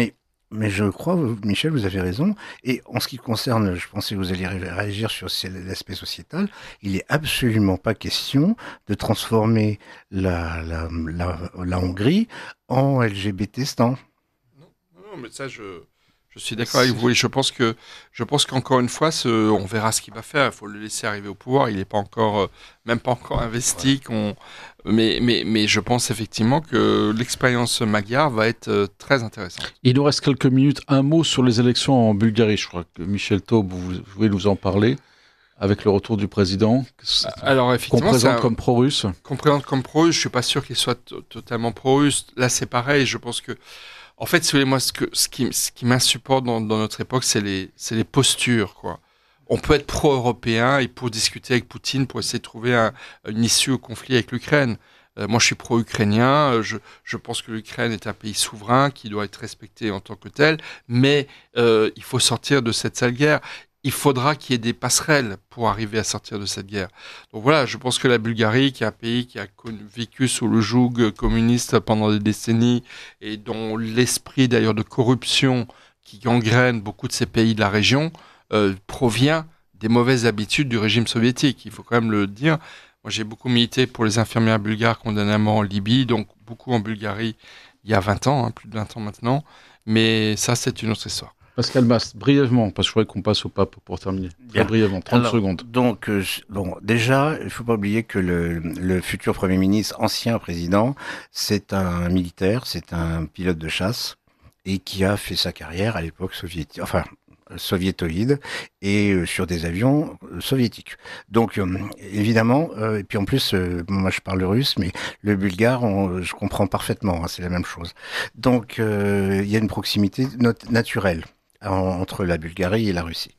Mais je crois, Michel, vous avez raison. Et en ce qui concerne, je pensais que vous alliez réagir sur l'aspect sociétal, il n'est absolument pas question de transformer la, la, la, la Hongrie en L G B T stan. Non, non, mais ça, je... Je suis d'accord avec vous et je pense que je pense qu'encore une fois, ce, on verra ce qu'il va faire. Il faut le laisser arriver au pouvoir. Il n'est pas encore, euh, même pas encore investi. Ouais. Qu'on, mais mais mais je pense effectivement que l'expérience magyar va être euh, très intéressante. Il nous reste quelques minutes. Un mot sur les élections en Bulgarie. Je crois que Michel Taube, vous pouvez nous en parler avec le retour du président. Alors effectivement, qu'on présente un, comme pro-russe. Qu'on présente comme pro-russe. Je suis pas sûr qu'il soit t- totalement pro-russe. Là, c'est pareil. Je pense que En fait, si vous voulez, moi, ce, que, ce qui, ce qui m'insupporte dans, dans notre époque, c'est les, c'est les postures, quoi. On peut être pro-européen et pour discuter avec Poutine, pour essayer de trouver un, une issue au conflit avec l'Ukraine. Euh, moi, je suis pro-ukrainien. Je, je pense que l'Ukraine est un pays souverain qui doit être respecté en tant que tel. Mais euh, il faut sortir de cette sale guerre. Il faudra qu'il y ait des passerelles pour arriver à sortir de cette guerre. Donc voilà, je pense que la Bulgarie, qui est un pays qui a vécu sous le joug communiste pendant des décennies et dont l'esprit d'ailleurs de corruption qui gangrène beaucoup de ces pays de la région, euh, provient des mauvaises habitudes du régime soviétique. Il faut quand même le dire. Moi, j'ai beaucoup milité pour les infirmières bulgares condamnées à mort en Libye, donc beaucoup en Bulgarie il y a vingt ans, hein, plus de vingt ans maintenant. Mais ça, c'est une autre histoire. Pascal Mas, brièvement, parce que je voudrais qu'on passe au pape pour terminer. Très brièvement, trente Alors, secondes. Donc, euh, bon, déjà, il ne faut pas oublier que le, le futur Premier ministre, ancien président, c'est un militaire, c'est un pilote de chasse, et qui a fait sa carrière à l'époque soviétique, enfin, soviétoïde, et euh, sur des avions euh, soviétiques. Donc, euh, évidemment, euh, et puis en plus, euh, moi je parle russe, mais le bulgare, on, je comprends parfaitement, hein, c'est la même chose. Donc, euh, il y a une proximité not- naturelle entre la Bulgarie et la Russie.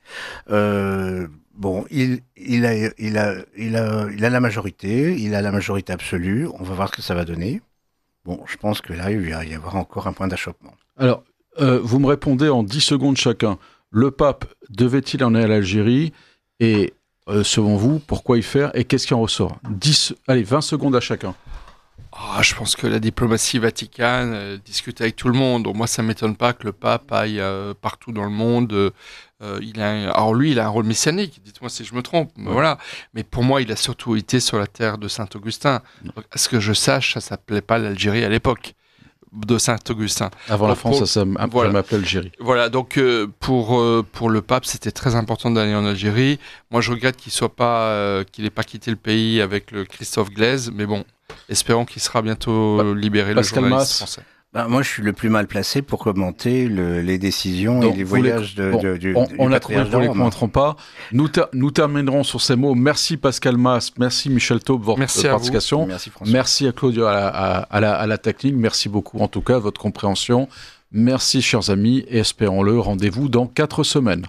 Euh, bon, il, il, a, il, a, il, a, il a la majorité, il a la majorité absolue, on va voir ce que ça va donner. Bon, je pense que là, il va y avoir encore un point d'achoppement. Alors, euh, vous me répondez en dix secondes chacun. Le pape devait-il en aller à l'Algérie ? Et euh, selon vous, pourquoi y faire ? Et qu'est-ce qui en ressort ? dix, allez, vingt secondes à chacun. Oh, je pense que la diplomatie vaticane euh, discute avec tout le monde. Donc, moi, ça ne m'étonne pas que le pape aille euh, partout dans le monde. Euh, il a un... Alors lui, il a un rôle messianique. Dites-moi si je me trompe. Ouais. Voilà. Mais pour moi, il a surtout été sur la terre de Saint-Augustin. Donc, à ce que je sache, ça ne s'appelait pas l'Algérie à l'époque de Saint-Augustin. Avant donc, la France, pour... ça, ça voilà. m'appelait Algérie. Voilà, donc euh, pour, euh, pour le pape, c'était très important d'aller en Algérie. Moi, je regrette qu'il soit pas, euh, qu'il n'ait pas quitté le pays avec le Christophe Glaise, mais bon, espérons qu'il sera bientôt bah, libéré, Pascal le journaliste Mas. Français. Ben, moi, je suis le plus mal placé pour commenter le, les décisions donc, et les voyages les... de, bon, de, du, on, du on a trouvé, vous ne les commenterons pas. Nous, ter- nous terminerons sur ces mots. Merci Pascal Mas, merci Michel Taube pour votre participation. Merci, merci à Claudio à la, à, à, la, à la technique. Merci beaucoup en tout cas de votre compréhension. Merci chers amis et espérons-le, rendez-vous dans quatre semaines.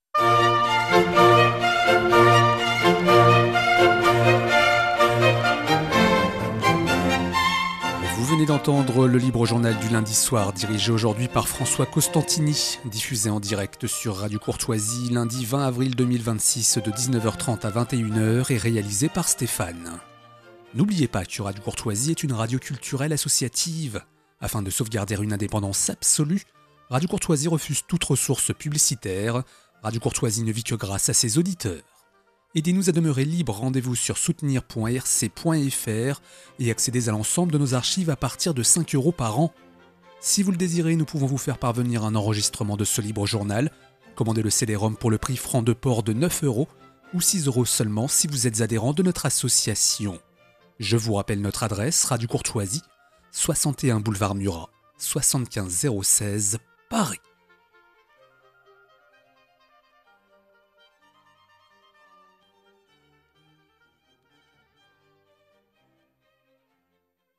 Vous venez d'entendre le Libre Journal du lundi soir, dirigé aujourd'hui par François Costantini, diffusé en direct sur Radio Courtoisie lundi vingt avril deux mille vingt-six de dix-neuf heures trente à vingt et une heures et réalisé par Stéphane. N'oubliez pas que Radio Courtoisie est une radio culturelle associative. Afin de sauvegarder une indépendance absolue, Radio Courtoisie refuse toute ressource publicitaire. Radio Courtoisie ne vit que grâce à ses auditeurs. Aidez-nous à demeurer libre, rendez-vous sur soutenir point r c point f r et accédez à l'ensemble de nos archives à partir de cinq euros par an. Si vous le désirez, nous pouvons vous faire parvenir un enregistrement de ce libre journal. Commandez le C D-ROM pour le prix franc de port de neuf euros ou six euros seulement si vous êtes adhérent de notre association. Je vous rappelle notre adresse, Radio Courtoisie, soixante et un boulevard Murat, soixante-quinze zéro seize, Paris.